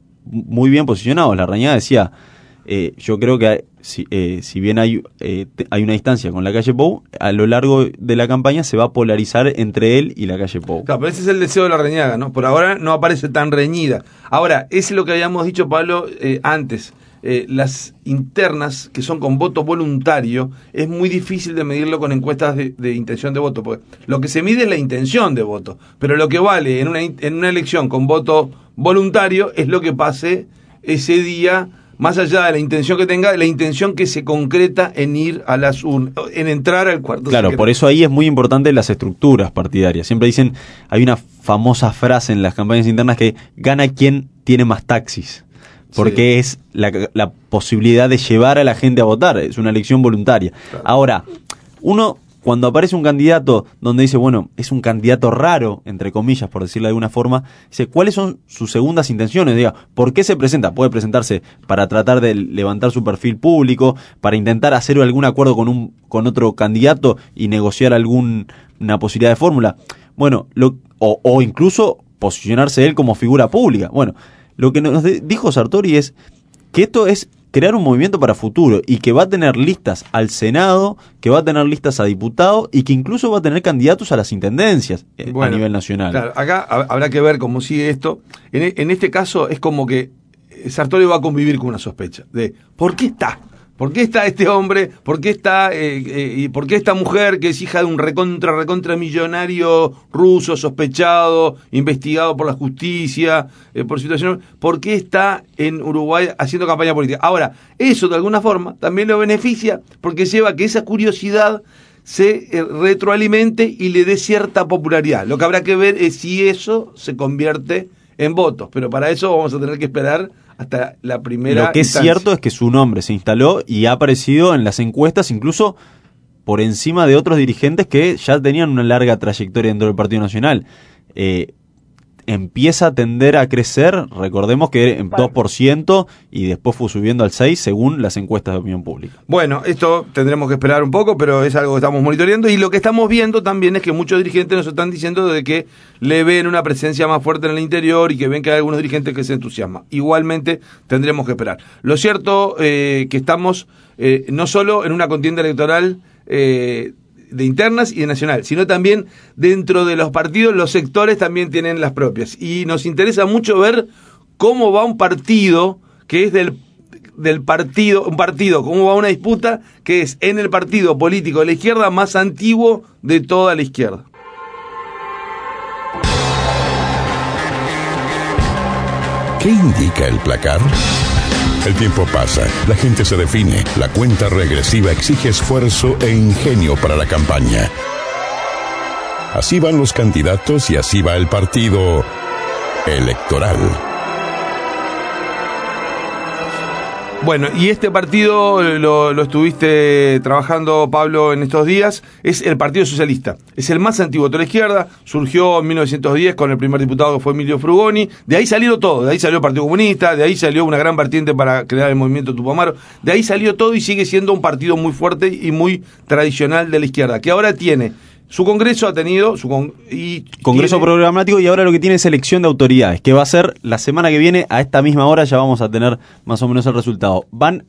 muy bien posicionados. La reñida decía, eh, yo creo que hay, si, eh, si bien hay, eh, te, hay una distancia con la calle Pou, a lo largo de la campaña se va a polarizar entre él y la calle Pou. Claro, pero ese es el deseo de la reñaga, ¿no? Por ahora no aparece tan reñida. Ahora, es lo que habíamos dicho, Pablo, eh, antes. Eh, las internas, que son con voto voluntario, es muy difícil de medirlo con encuestas de, de intención de voto, porque lo que se mide es la intención de voto, pero lo que vale en una, en una elección con voto voluntario es lo que pase ese día, más allá de la intención que tenga, la intención que se concreta en ir a las urnas, en entrar al cuarto Claro, secreto. Por eso ahí es muy importante las estructuras partidarias. Siempre dicen, hay una famosa frase en las campañas internas que gana quien tiene más taxis. Porque sí. es la, la posibilidad de llevar a la gente a votar, es una elección voluntaria. Claro. Ahora, uno cuando aparece un candidato donde dice, bueno, es un candidato raro, entre comillas, por decirlo de alguna forma, dice, ¿cuáles son sus segundas intenciones? Diga, ¿por qué se presenta? Puede presentarse para tratar de levantar su perfil público, para intentar hacer algún acuerdo con un con otro candidato y negociar alguna posibilidad de fórmula. Bueno, lo, o, o incluso posicionarse él como figura pública. Bueno, lo que nos dijo Sartori es que esto es crear un movimiento para futuro y que va a tener listas al Senado, que va a tener listas a diputados y que incluso va a tener candidatos a las intendencias eh, bueno, a nivel nacional. Claro, acá habrá que ver cómo sigue esto. En, en este caso es como que Sartori va a convivir con una sospecha de ¿por qué está? ¿Por qué está este hombre? ¿Por qué está eh, eh, y por qué esta mujer que es hija de un recontra recontra millonario ruso sospechado, investigado por la justicia, eh, por situación, ¿por qué está en Uruguay haciendo campaña política? Ahora, eso de alguna forma también lo beneficia porque lleva a que esa curiosidad se eh, retroalimente y le dé cierta popularidad. Lo que habrá que ver es si eso se convierte en votos, pero para eso vamos a tener que esperar hasta la primera Lo que instancia. Es cierto es que su nombre se instaló y ha aparecido en las encuestas incluso por encima de otros dirigentes que ya tenían una larga trayectoria dentro del Partido Nacional. Eh, empieza a tender a crecer, recordemos que en dos por ciento y después fue subiendo al seis por ciento según las encuestas de opinión pública. Bueno, esto tendremos que esperar un poco, pero es algo que estamos monitoreando y lo que estamos viendo también es que muchos dirigentes nos están diciendo de que le ven una presencia más fuerte en el interior y que ven que hay algunos dirigentes que se entusiasman. Igualmente tendremos que esperar. Lo cierto eh, que estamos eh, no solo en una contienda electoral eh, de internas y de nacional, sino también dentro de los partidos, los sectores también tienen las propias. Y nos interesa mucho ver cómo va un partido que es del, del partido, un partido, cómo va una disputa que es en el partido político de la izquierda más antiguo de toda la izquierda. ¿Qué indica el placar? El tiempo pasa, la gente se define, la cuenta regresiva exige esfuerzo e ingenio para la campaña. Así van los candidatos y así va el partido electoral. Bueno, y este partido lo, lo estuviste trabajando, Pablo, en estos días, es el Partido Socialista. Es el más antiguo de toda la izquierda, surgió en mil novecientos diez con el primer diputado que fue Emilio Frugoni, de ahí salió todo, de ahí salió el Partido Comunista, de ahí salió una gran vertiente para crear el movimiento Tupamaro, de ahí salió todo y sigue siendo un partido muy fuerte y muy tradicional de la izquierda, que ahora tiene... Su congreso ha tenido su con, y congreso tiene, programático y ahora lo que tiene es elección de autoridades, que va a ser la semana que viene a esta misma hora, ya vamos a tener más o menos el resultado. Van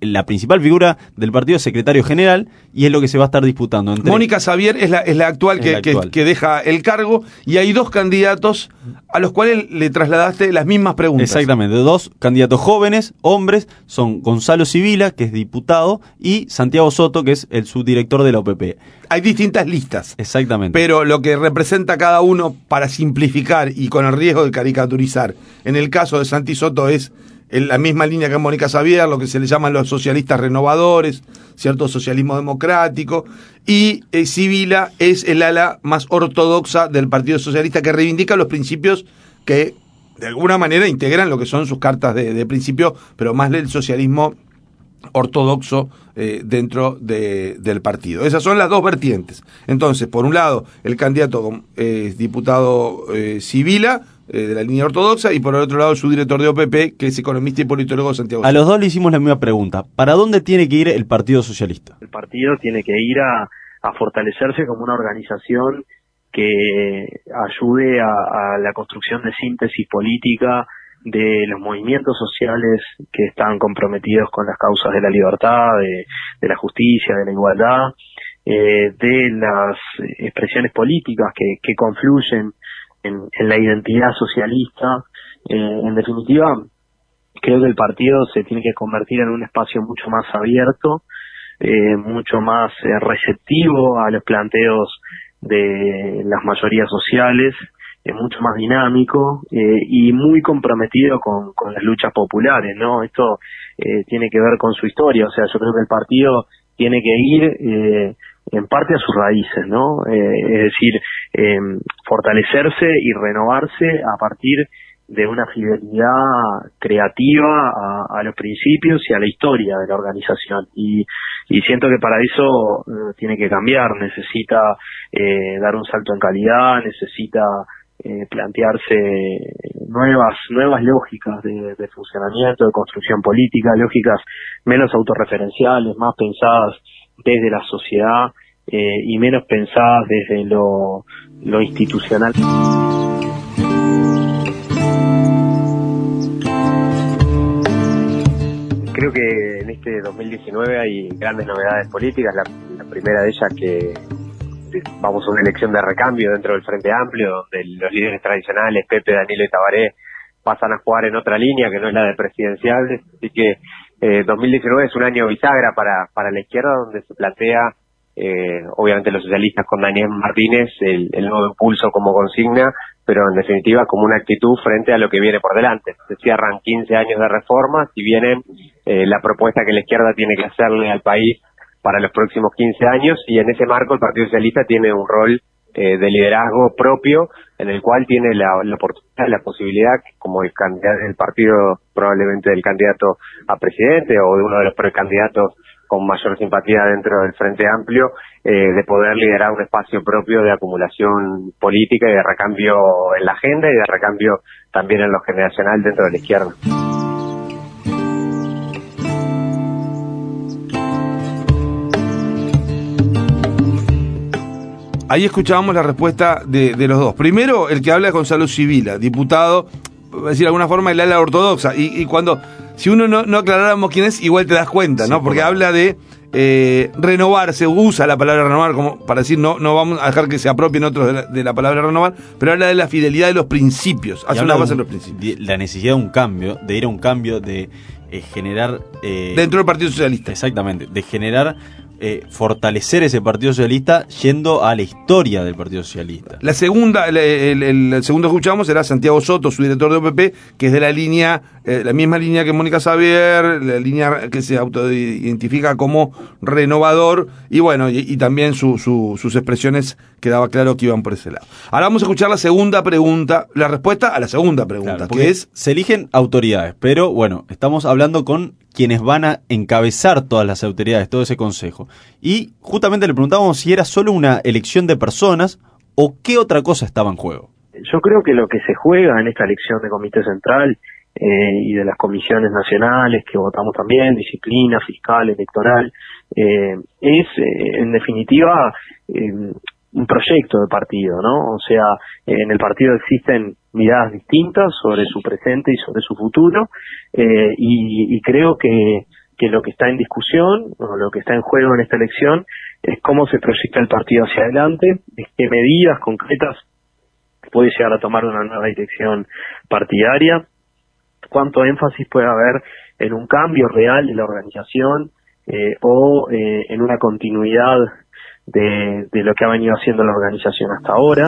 la principal figura del partido es secretario general y es lo que se va a estar disputando. Entre... Mónica Xavier es la, es la actual, es que, la actual. Que, que deja el cargo, y hay dos candidatos a los cuales le trasladaste las mismas preguntas. Exactamente, dos candidatos jóvenes, hombres, son Gonzalo Sibila, que es diputado, y Santiago Soto, que es el subdirector de la O P P. Hay distintas listas. Exactamente. Pero lo que representa cada uno, para simplificar y con el riesgo de caricaturizar, en el caso de Santi Soto es en la misma línea que Mónica Xavier, lo que se le llaman los socialistas renovadores, cierto socialismo democrático, y eh, Sibila es el ala más ortodoxa del Partido Socialista, que reivindica los principios que de alguna manera integran lo que son sus cartas de, de principio, pero más del socialismo ortodoxo eh, dentro de, del partido. Esas son las dos vertientes. Entonces, por un lado, el candidato es eh, diputado eh, Sibila, eh, de la línea ortodoxa, y por el otro lado, su director de O P P, que es economista y politólogo Santiago. A los dos le hicimos la misma pregunta. ¿Para dónde tiene que ir el Partido Socialista? El partido tiene que ir a, a fortalecerse como una organización que ayude a, a la construcción de síntesis política de los movimientos sociales que están comprometidos con las causas de la libertad, de, de la justicia, de la igualdad, eh, de las expresiones políticas que, que confluyen en, en la identidad socialista. Eh, en definitiva, creo que el partido se tiene que convertir en un espacio mucho más abierto, eh, mucho más eh, receptivo a los planteos de las mayorías sociales, es mucho más dinámico eh, y muy comprometido con, con las luchas populares, ¿no? Esto eh, tiene que ver con su historia, o sea, yo creo que el partido tiene que ir eh, en parte a sus raíces, ¿no? Eh, es decir, eh, fortalecerse y renovarse a partir de una fidelidad creativa a, a los principios y a la historia de la organización. Y, y siento que para eso eh, tiene que cambiar, necesita eh, dar un salto en calidad, necesita Eh, plantearse nuevas nuevas lógicas de, de funcionamiento, de construcción política, lógicas menos autorreferenciales, más pensadas desde la sociedad eh, y menos pensadas desde lo, lo institucional. Creo que en este dos mil diecinueve hay grandes novedades políticas. La, la primera de ellas, que vamos a una elección de recambio dentro del Frente Amplio, donde los líderes tradicionales, Pepe, Danilo y Tabaré, pasan a jugar en otra línea que no es la de presidenciales. Así que eh, dos mil diecinueve es un año bisagra para, para la izquierda, donde se plantea, eh, obviamente los socialistas con Daniel Martínez, el, el nuevo impulso como consigna, pero en definitiva como una actitud frente a lo que viene por delante. Se cierran quince años de reformas y vienen eh, la propuesta que la izquierda tiene que hacerle al país para los próximos quince años, y en ese marco el Partido Socialista tiene un rol eh, de liderazgo propio, en el cual tiene la, la oportunidad, la posibilidad, como el candidato, el partido probablemente del candidato a presidente o de uno de los precandidatos con mayor simpatía dentro del Frente Amplio, eh, de poder liderar un espacio propio de acumulación política y de recambio en la agenda y de recambio también en lo generacional dentro de la izquierda. Ahí escuchábamos la respuesta de, de los dos. Primero, el que habla es Gonzalo Sibila, diputado, por decir de alguna forma, el ala ortodoxa. Y, y cuando, si uno no, no aclaráramos quién es, igual te das cuenta, ¿no? Sí, porque habla de eh, renovarse, usa la palabra renovar como para decir, no no vamos a dejar que se apropien otros de la, de la palabra renovar, pero habla de la fidelidad de los principios, hace una base en los principios. La necesidad de un cambio, de ir a un cambio, de eh, generar... Eh, dentro del Partido Socialista. Exactamente, de generar... Eh, fortalecer ese Partido Socialista yendo a la historia del Partido Socialista. La segunda, el, el, el, el segundo que escuchamos era Santiago Soto, su director de O P P, que es de la línea, eh, la misma línea que Mónica Xavier, la línea que se autoidentifica como renovador, y bueno, y, y también su, su, sus expresiones quedaba claro que iban por ese lado. Ahora vamos a escuchar la segunda pregunta, la respuesta a la segunda pregunta, claro, que es... Se eligen autoridades, pero bueno, estamos hablando con quienes van a encabezar todas las autoridades, todo ese consejo. Y justamente le preguntábamos si era solo una elección de personas o qué otra cosa estaba en juego. Yo creo que lo que se juega en esta elección de Comité Central eh, y de las comisiones nacionales que votamos también, disciplina, fiscal, electoral, eh, es eh, en definitiva eh, un proyecto de partido, ¿no? O sea, en el partido existen miradas distintas sobre su presente y sobre su futuro, eh, y, y creo que, que lo que está en discusión, o lo que está en juego en esta elección, es cómo se proyecta el partido hacia adelante, de qué medidas concretas puede llegar a tomar una nueva dirección partidaria, cuánto énfasis puede haber en un cambio real de la organización eh, o eh, en una continuidad de, de lo que ha venido haciendo la organización hasta ahora.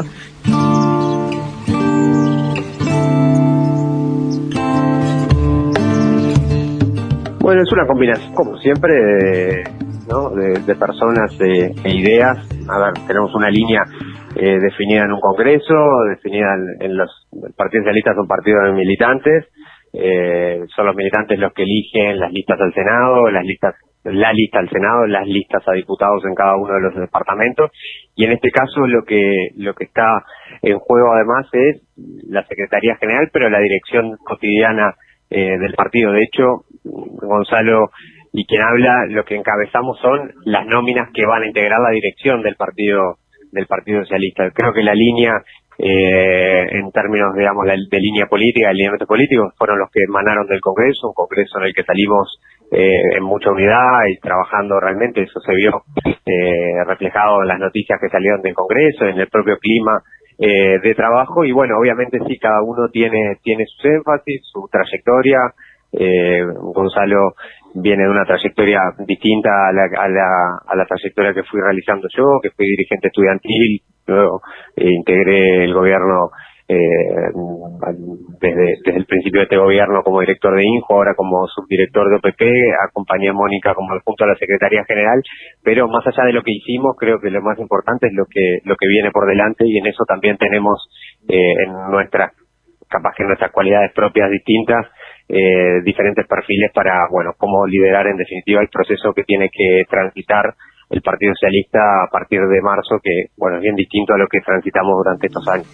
Bueno, es una combinación, como siempre, de, ¿no? de, de personas e eh, ideas. A ver, tenemos una línea eh, definida en un congreso, definida en, en los partidos socialistas, son partidos de militantes, eh, son los militantes los que eligen las listas al Senado, las listas, la lista al Senado, las listas a diputados en cada uno de los departamentos, y en este caso lo que lo que está en juego además es la Secretaría General, pero la dirección cotidiana eh, del partido. De hecho, Gonzalo y quien habla, lo que encabezamos son las nóminas que van a integrar la dirección del partido del Partido Socialista. Creo que la línea, eh, en términos, digamos, de, de línea política, de lineamientos políticos, fueron los que emanaron del Congreso, un Congreso en el que salimos eh, en mucha unidad y trabajando realmente. Eso se vio eh, reflejado en las noticias que salieron del Congreso, en el propio clima eh, de trabajo, y bueno, obviamente sí, cada uno tiene tiene sus énfasis, su trayectoria. Eh, Gonzalo viene de una trayectoria distinta a la, a la a la trayectoria que fui realizando yo, que fui dirigente estudiantil, luego eh, integré el gobierno eh, desde, desde el principio de este gobierno como director de INJU, ahora como subdirector de O P P, acompañé a Mónica como junto a la Secretaría General, pero más allá de lo que hicimos, creo que lo más importante es lo que lo que viene por delante, y en eso también tenemos eh, en nuestras, capaz que en nuestras cualidades propias distintas, Eh, diferentes perfiles para, bueno, cómo liderar en definitiva el proceso que tiene que transitar el Partido Socialista a partir de marzo, que, bueno, es bien distinto a lo que transitamos durante estos años.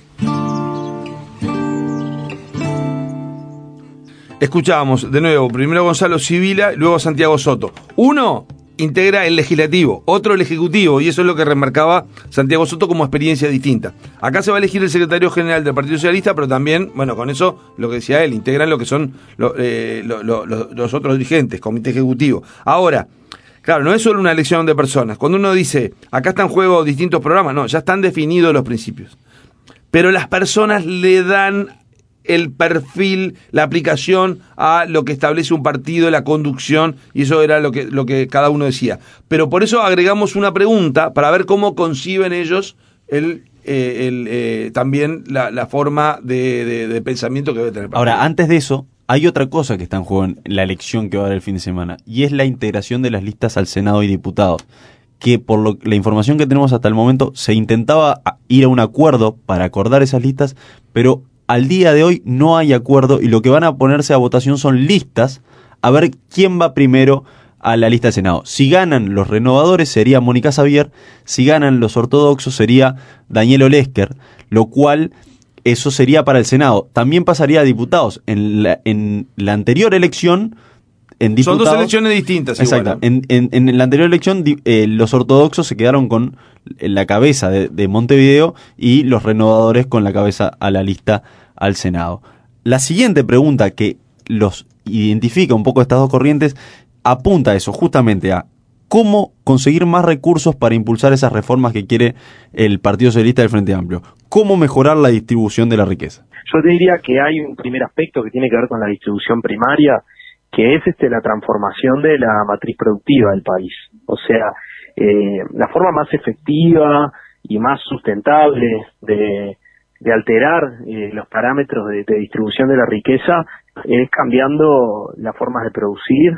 Escuchábamos de nuevo, primero Gonzalo Sibila, luego Santiago Soto. Uno integra el legislativo, otro el ejecutivo, y eso es lo que remarcaba Santiago Soto como experiencia distinta. Acá se va a elegir el secretario general del Partido Socialista, pero también, bueno, con eso, lo que decía él, integran lo que son lo, eh, lo, lo, lo, los otros dirigentes, comité ejecutivo. Ahora, claro, no es solo una elección de personas. Cuando uno dice, acá están en juego distintos programas, no, ya están definidos los principios. Pero las personas le dan el perfil, la aplicación a lo que establece un partido, la conducción, y eso era lo que lo que cada uno decía. Pero por eso agregamos una pregunta para ver cómo conciben ellos el, eh, el eh, también la, la forma de, de, de pensamiento que debe tener el partido. Ahora, antes de eso, hay otra cosa que está en juego en la elección que va a haber el fin de semana, y es la integración de las listas al Senado y diputados, que por lo, la información que tenemos hasta el momento, se intentaba ir a un acuerdo para acordar esas listas, pero al día de hoy no hay acuerdo, y lo que van a ponerse a votación son listas, a ver quién va primero a la lista del Senado. Si ganan los renovadores sería Mónica Xavier, si ganan los ortodoxos sería Daniel Olesker, lo cual eso sería para el Senado. También pasaría a diputados. En la, en la anterior elección, en diputados, son dos elecciones distintas. Exacto. Igual, ¿no? en, en, en la anterior elección eh, los ortodoxos se quedaron con la cabeza de, de Montevideo y los renovadores con la cabeza a la lista al Senado. La siguiente pregunta que los identifica un poco estas dos corrientes apunta a eso, justamente a cómo conseguir más recursos para impulsar esas reformas que quiere el Partido Socialista del Frente Amplio. Cómo mejorar la distribución de la riqueza. Yo te diría que hay un primer aspecto que tiene que ver con la distribución primaria, que es este la transformación de la matriz productiva del país. O sea, eh, la forma más efectiva y más sustentable de, de alterar eh, los parámetros de, de distribución de la riqueza es cambiando las formas de producir,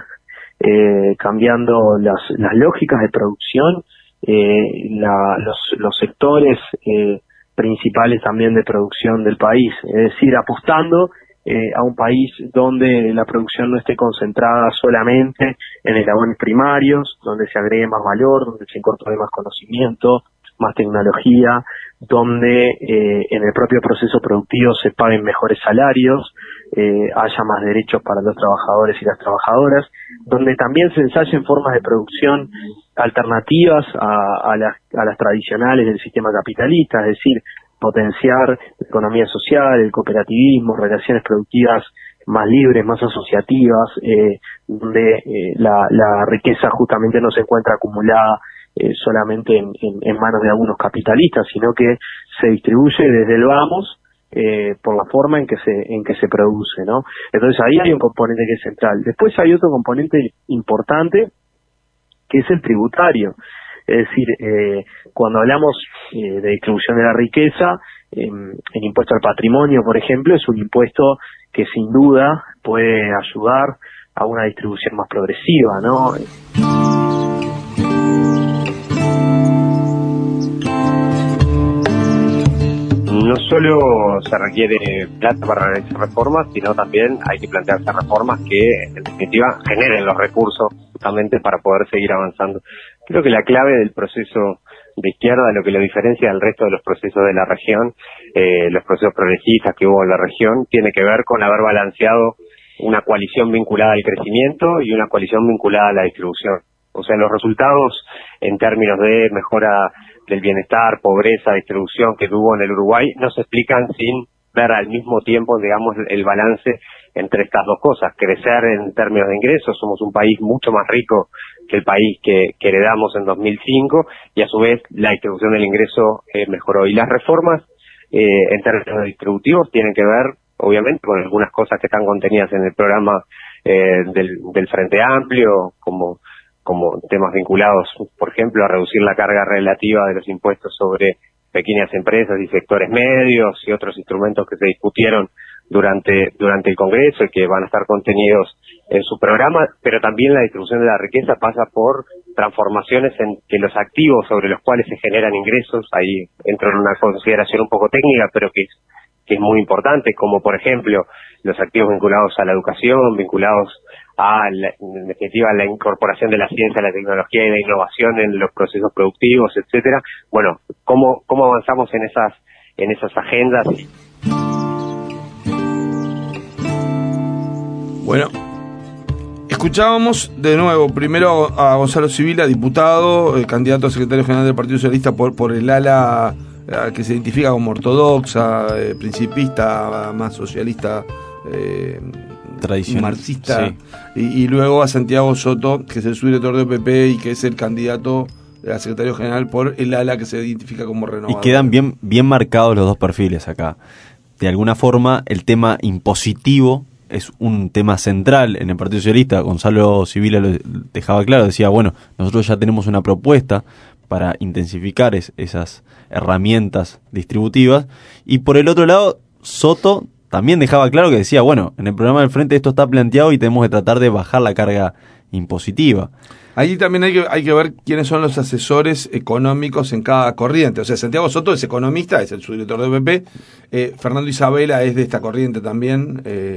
eh, cambiando las, las lógicas de producción, eh, la, los, los sectores eh, principales también de producción del país. Es decir, apostando Eh, a un país donde la producción no esté concentrada solamente en eslabones primarios, donde se agregue más valor, donde se incorpore más conocimiento, más tecnología, donde eh, en el propio proceso productivo se paguen mejores salarios, eh, haya más derechos para los trabajadores y las trabajadoras, donde también se ensayen formas de producción alternativas a, a, las, a las tradicionales del sistema capitalista, es decir, potenciar la economía social, el cooperativismo, relaciones productivas más libres, más asociativas, eh, donde eh, la, la riqueza justamente no se encuentra acumulada eh, solamente en, en, en manos de algunos capitalistas, sino que se distribuye desde el vamos eh, por la forma en que se en que se produce, ¿no? Entonces ahí hay un componente que es central. Después hay otro componente importante que es el tributario. Es decir, eh, cuando hablamos eh, de distribución de la riqueza, eh, el impuesto al patrimonio, por ejemplo, es un impuesto que sin duda puede ayudar a una distribución más progresiva, ¿no? No solo se requiere plata para realizar reformas, sino también hay que plantearse reformas que, en definitiva, generen los recursos justamente para poder seguir avanzando. Creo que la clave del proceso de izquierda, lo que lo diferencia del resto de los procesos de la región, eh, los procesos progresistas que hubo en la región, tiene que ver con haber balanceado una coalición vinculada al crecimiento y una coalición vinculada a la distribución. O sea, los resultados en términos de mejora del bienestar, pobreza, distribución que tuvo en el Uruguay no se explican sin ver al mismo tiempo, digamos, el balance entre estas dos cosas. Crecer en términos de ingresos, somos un país mucho más rico que el país que, que heredamos en dos mil cinco, y a su vez la distribución del ingreso eh, mejoró. Y las reformas eh, en términos distributivos tienen que ver, obviamente, con algunas cosas que están contenidas en el programa eh, del, del Frente Amplio, como como temas vinculados, por ejemplo, a reducir la carga relativa de los impuestos sobre pequeñas empresas y sectores medios, y otros instrumentos que se discutieron durante durante el Congreso y que van a estar contenidos en su programa. Pero también la distribución de la riqueza pasa por transformaciones en que los activos sobre los cuales se generan ingresos, ahí entro en una consideración un poco técnica, pero que es, que es muy importante, como por ejemplo los activos vinculados a la educación, vinculados a, la, en definitiva, la incorporación de la ciencia, la tecnología y la innovación en los procesos productivos, etcétera. Bueno, cómo cómo avanzamos en esas en esas agendas. Bueno, escuchábamos de nuevo primero a Gonzalo Sibila, diputado, eh, candidato a secretario general del Partido Socialista por por el ala eh, que se identifica como ortodoxa, eh, principista, más socialista, eh, tradicional, marxista, sí. y, y luego a Santiago Soto, que es el subdirector de P P y que es el candidato a secretario general por el ala que se identifica como renovador. Y quedan bien, bien marcados los dos perfiles acá. De alguna forma, el tema impositivo es un tema central en el Partido Socialista. Gonzalo Sibila lo dejaba claro, decía, bueno, nosotros ya tenemos una propuesta para intensificar es, esas herramientas distributivas, y por el otro lado, Soto también dejaba claro que decía, bueno, en el programa del Frente esto está planteado y tenemos que tratar de bajar la carga impositiva. Ahí también hay que, hay que ver quiénes son los asesores económicos en cada corriente. O sea, Santiago Soto es economista, es el subdirector de P P. Eh, Fernando Isabela es de esta corriente también,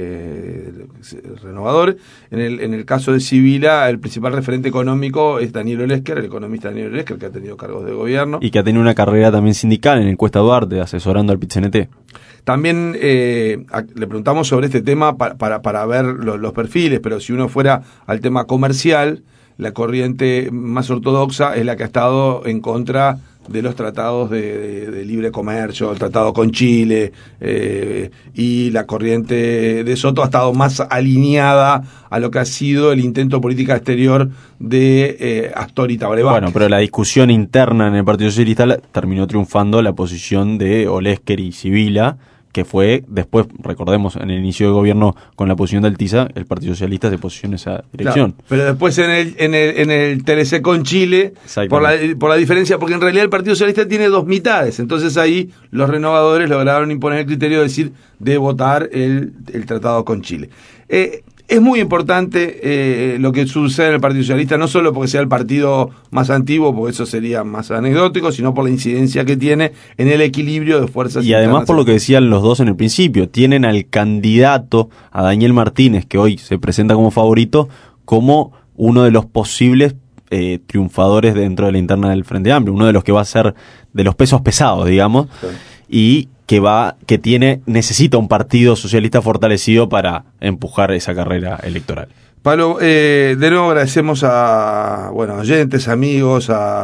eh, renovador. En el, en el caso de Sibila, el principal referente económico es Daniel Olesker, el economista Daniel Olesker, que ha tenido cargos de gobierno. Y que ha tenido una carrera también sindical en el Cuesta Duarte, asesorando al P I T C N T. También eh, a, le preguntamos sobre este tema para, para, para ver lo, los perfiles, pero si uno fuera al tema comercial, la corriente más ortodoxa es la que ha estado en contra de los tratados de, de, de libre comercio, el tratado con Chile, eh, y la corriente de Soto ha estado más alineada a lo que ha sido el intento de política exterior de eh, Astor y Tabaré Vázquez. Bueno, pero la discusión interna en el Partido Socialista la, terminó triunfando la posición de Olesker y Sibila, que fue después, recordemos, en el inicio del gobierno con la posición del TISA, el Partido Socialista se posicionó en esa dirección. Claro, pero después en el en el, en el T L C con Chile, por la, por la diferencia, porque en realidad el Partido Socialista tiene dos mitades, entonces ahí los renovadores lograron imponer el criterio de decir de votar el, el tratado con Chile. Eh, Es muy importante eh, lo que sucede en el Partido Socialista, no solo porque sea el partido más antiguo, porque eso sería más anecdótico, sino por la incidencia que tiene en el equilibrio de fuerzas. Y además por lo que decían los dos en el principio, tienen al candidato, a Daniel Martínez, que hoy se presenta como favorito, como uno de los posibles eh, triunfadores dentro de la interna del Frente Amplio, uno de los que va a ser de los pesos pesados, digamos, sí. y que va, que tiene, necesita un partido socialista fortalecido para empujar esa carrera electoral. Pablo, eh, de nuevo agradecemos a, bueno, oyentes, amigos, a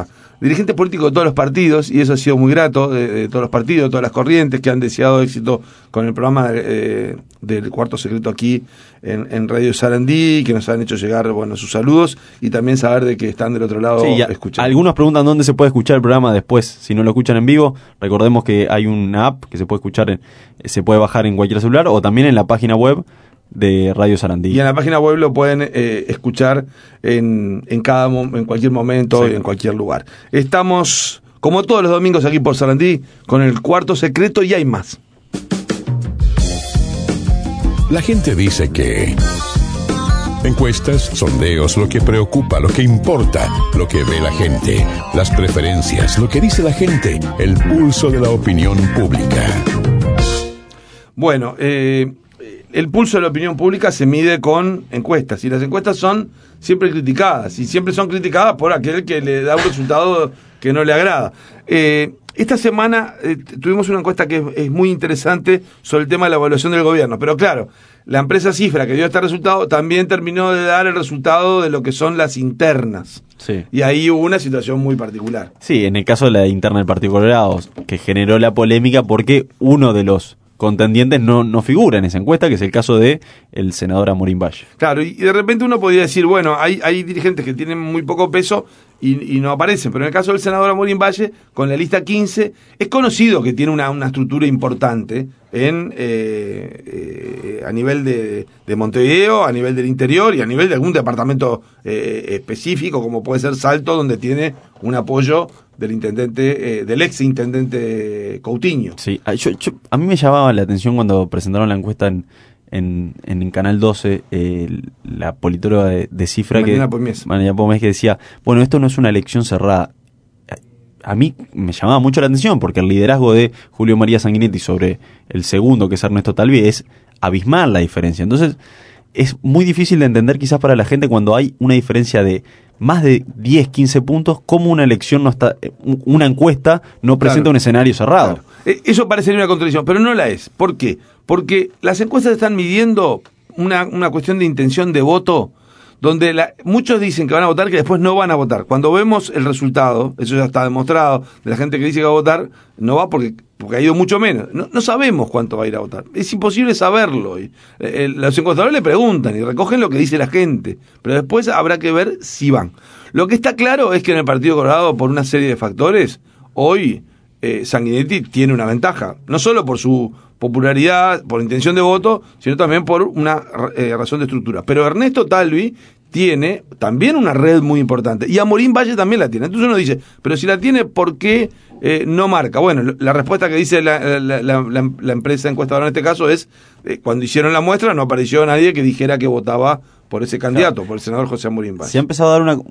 dirigentes políticos de todos los partidos, y eso ha sido muy grato, de, de todos los partidos, de todas las corrientes, que han deseado éxito con el programa eh, del Cuarto Secreto aquí en, en Radio Sarandí, que nos han hecho llegar, bueno, sus saludos, y también saber de que están del otro lado sí, escuchando. Algunos preguntan dónde se puede escuchar el programa después, si no lo escuchan en vivo. Recordemos que hay una app que se puede escuchar, en, se puede bajar en cualquier celular, o también en la página web de Radio Sarandí. Y en la página web lo pueden eh, escuchar en, en cada en cualquier momento sí. y en cualquier lugar. Estamos, como todos los domingos, aquí por Sarandí, con el Cuarto Secreto, y hay más. La gente dice que encuestas, sondeos, lo que preocupa, lo que importa, lo que ve la gente, las preferencias, lo que dice la gente, el pulso de la opinión pública. Bueno, eh... el pulso de la opinión pública se mide con encuestas, y las encuestas son siempre criticadas, y siempre son criticadas por aquel que le da un resultado que no le agrada. Eh, esta semana eh, tuvimos una encuesta que es, es muy interesante sobre el tema de la evaluación del gobierno, pero claro, la empresa Cifra que dio este resultado también terminó de dar el resultado de lo que son las internas. Sí. Y ahí hubo una situación muy particular. Sí, en el caso de la interna del Partido Colorado, que generó la polémica porque uno de los contendientes no, no figura en esa encuesta, que es el caso de el senador Amorín Valle. Claro, y de repente uno podría decir, bueno, hay, hay dirigentes que tienen muy poco peso y, y no aparecen, pero en el caso del senador Amorín Valle, con la lista quince, es conocido que tiene una, una estructura importante en eh, eh, a nivel de, de Montevideo, a nivel del interior y a nivel de algún departamento eh, específico, como puede ser Salto, donde tiene un apoyo del intendente, eh, del ex intendente Coutinho. Sí, yo, yo, a mí me llamaba la atención cuando presentaron la encuesta en, en, en Canal doce, eh, la politóloga de, de Cifra, Mariana que, Pomés. Mariana Pomés, que decía, bueno, esto no es una elección cerrada. A mí me llamaba mucho la atención porque el liderazgo de Julio María Sanguinetti sobre el segundo, que es Ernesto Talvi, es abismal la diferencia. Entonces, es muy difícil de entender quizás para la gente cuando hay una diferencia de más de diez, quince puntos, cómo una elección no está, una encuesta no presenta claro. un escenario cerrado. Claro. Eso parecería una contradicción, pero no la es. ¿Por qué? Porque las encuestas están midiendo una, una cuestión de intención de voto, donde la, muchos dicen que van a votar, que después no van a votar. Cuando vemos el resultado, eso ya está demostrado, de la gente que dice que va a votar, no va porque, porque ha ido mucho menos. No, no sabemos cuánto va a ir a votar. Es imposible saberlo. Y, eh, los encuestadores le preguntan y recogen lo que dice la gente, pero después habrá que ver si van. Lo que está claro es que en el Partido Colorado, por una serie de factores, hoy eh, Sanguinetti tiene una ventaja, no solo por su popularidad, por intención de voto, sino también por una eh, razón de estructura. Pero Ernesto Talvi tiene también una red muy importante, y Amorín Valle también la tiene. Entonces uno dice, pero si la tiene, ¿por qué eh, no marca? Bueno, la respuesta que dice la, la, la, la, la empresa encuestadora en este caso es, eh, cuando hicieron la muestra no apareció nadie que dijera que votaba por ese candidato, claro. por el senador José Amorín Valle. Se ha empezado a dar una...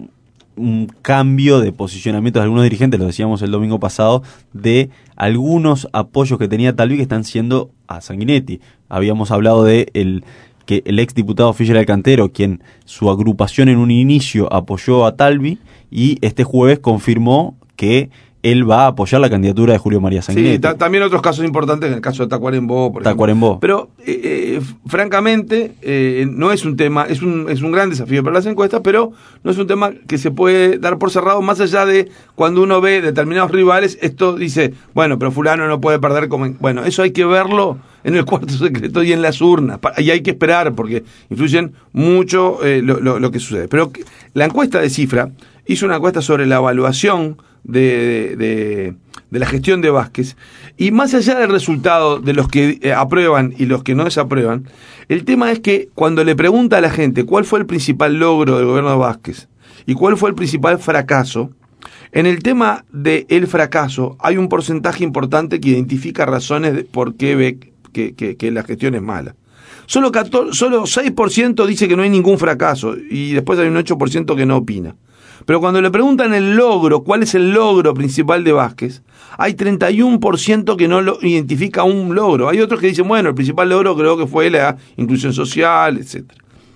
un cambio de posicionamiento de algunos dirigentes, lo decíamos el domingo pasado, de algunos apoyos que tenía Talvi que están siendo a Sanguinetti. Habíamos hablado de el que el ex diputado Fischer Alcantero, quien su agrupación en un inicio apoyó a Talvi, y este jueves confirmó que él va a apoyar la candidatura de Julio María Sanguinetti. Sí, ta- también otros casos importantes, en el caso de Tacuarembó, por Tacuarembó. ejemplo. Pero, eh, eh, francamente, eh, no es un tema, es un, es un gran desafío para las encuestas, pero no es un tema que se puede dar por cerrado, más allá de cuando uno ve determinados rivales, esto dice, bueno, pero fulano no puede perder como... En... Bueno, eso hay que verlo en el Cuarto Secreto y en las urnas, y hay que esperar, porque influyen mucho eh, lo, lo, lo que sucede. Pero la encuesta de Cifra hizo una encuesta sobre la evaluación De, de, de la gestión de Vázquez, y más allá del resultado de los que eh, aprueban y los que no desaprueban, el tema es que cuando le pregunta a la gente cuál fue el principal logro del gobierno de Vázquez y cuál fue el principal fracaso, en el tema del fracaso hay un porcentaje importante que identifica razones de por qué ve que, que, que la gestión es mala. Solo, catorce, solo seis por ciento dice que no hay ningún fracaso, y después hay un ocho por ciento que no opina. Pero cuando le preguntan el logro, cuál es el logro principal de Vázquez, hay treinta y uno por ciento que no lo identifica un logro. Hay otros que dicen, bueno, el principal logro creo que fue la inclusión social, etcétera.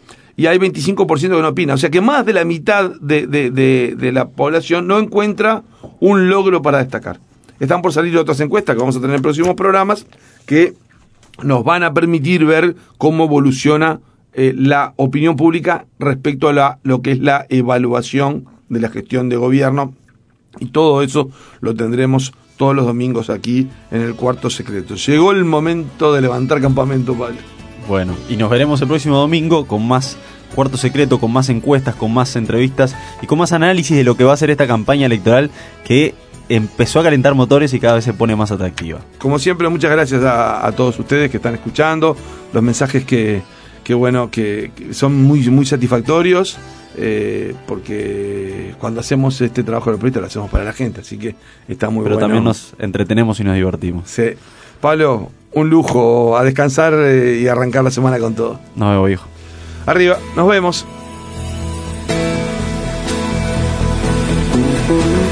Y hay veinticinco por ciento que no opina. O sea que más de la mitad de, de, de, de la población no encuentra un logro para destacar. Están por salir otras encuestas que vamos a tener en próximos programas que nos van a permitir ver cómo evoluciona eh, la opinión pública respecto a la, lo que es la evaluación de la gestión de gobierno Y todo eso lo tendremos todos los domingos aquí en el Cuarto Secreto. Llegó el momento de levantar campamento, Pablo. Bueno, y nos veremos el próximo domingo con más Cuarto Secreto, con más encuestas, con más entrevistas y con más análisis de lo que va a ser esta campaña electoral que empezó a calentar motores y cada vez se pone más atractiva. Como siempre, muchas gracias a, a todos ustedes que están escuchando, los mensajes que, que bueno, que, que son muy, muy satisfactorios. Eh, porque cuando hacemos este trabajo de periodista lo hacemos para la gente, así que está muy Pero bueno. también nos entretenemos y nos divertimos. Sí. Pablo, un lujo, a descansar eh, y arrancar la semana con todo. Nos vemos, viejo. Arriba, nos vemos.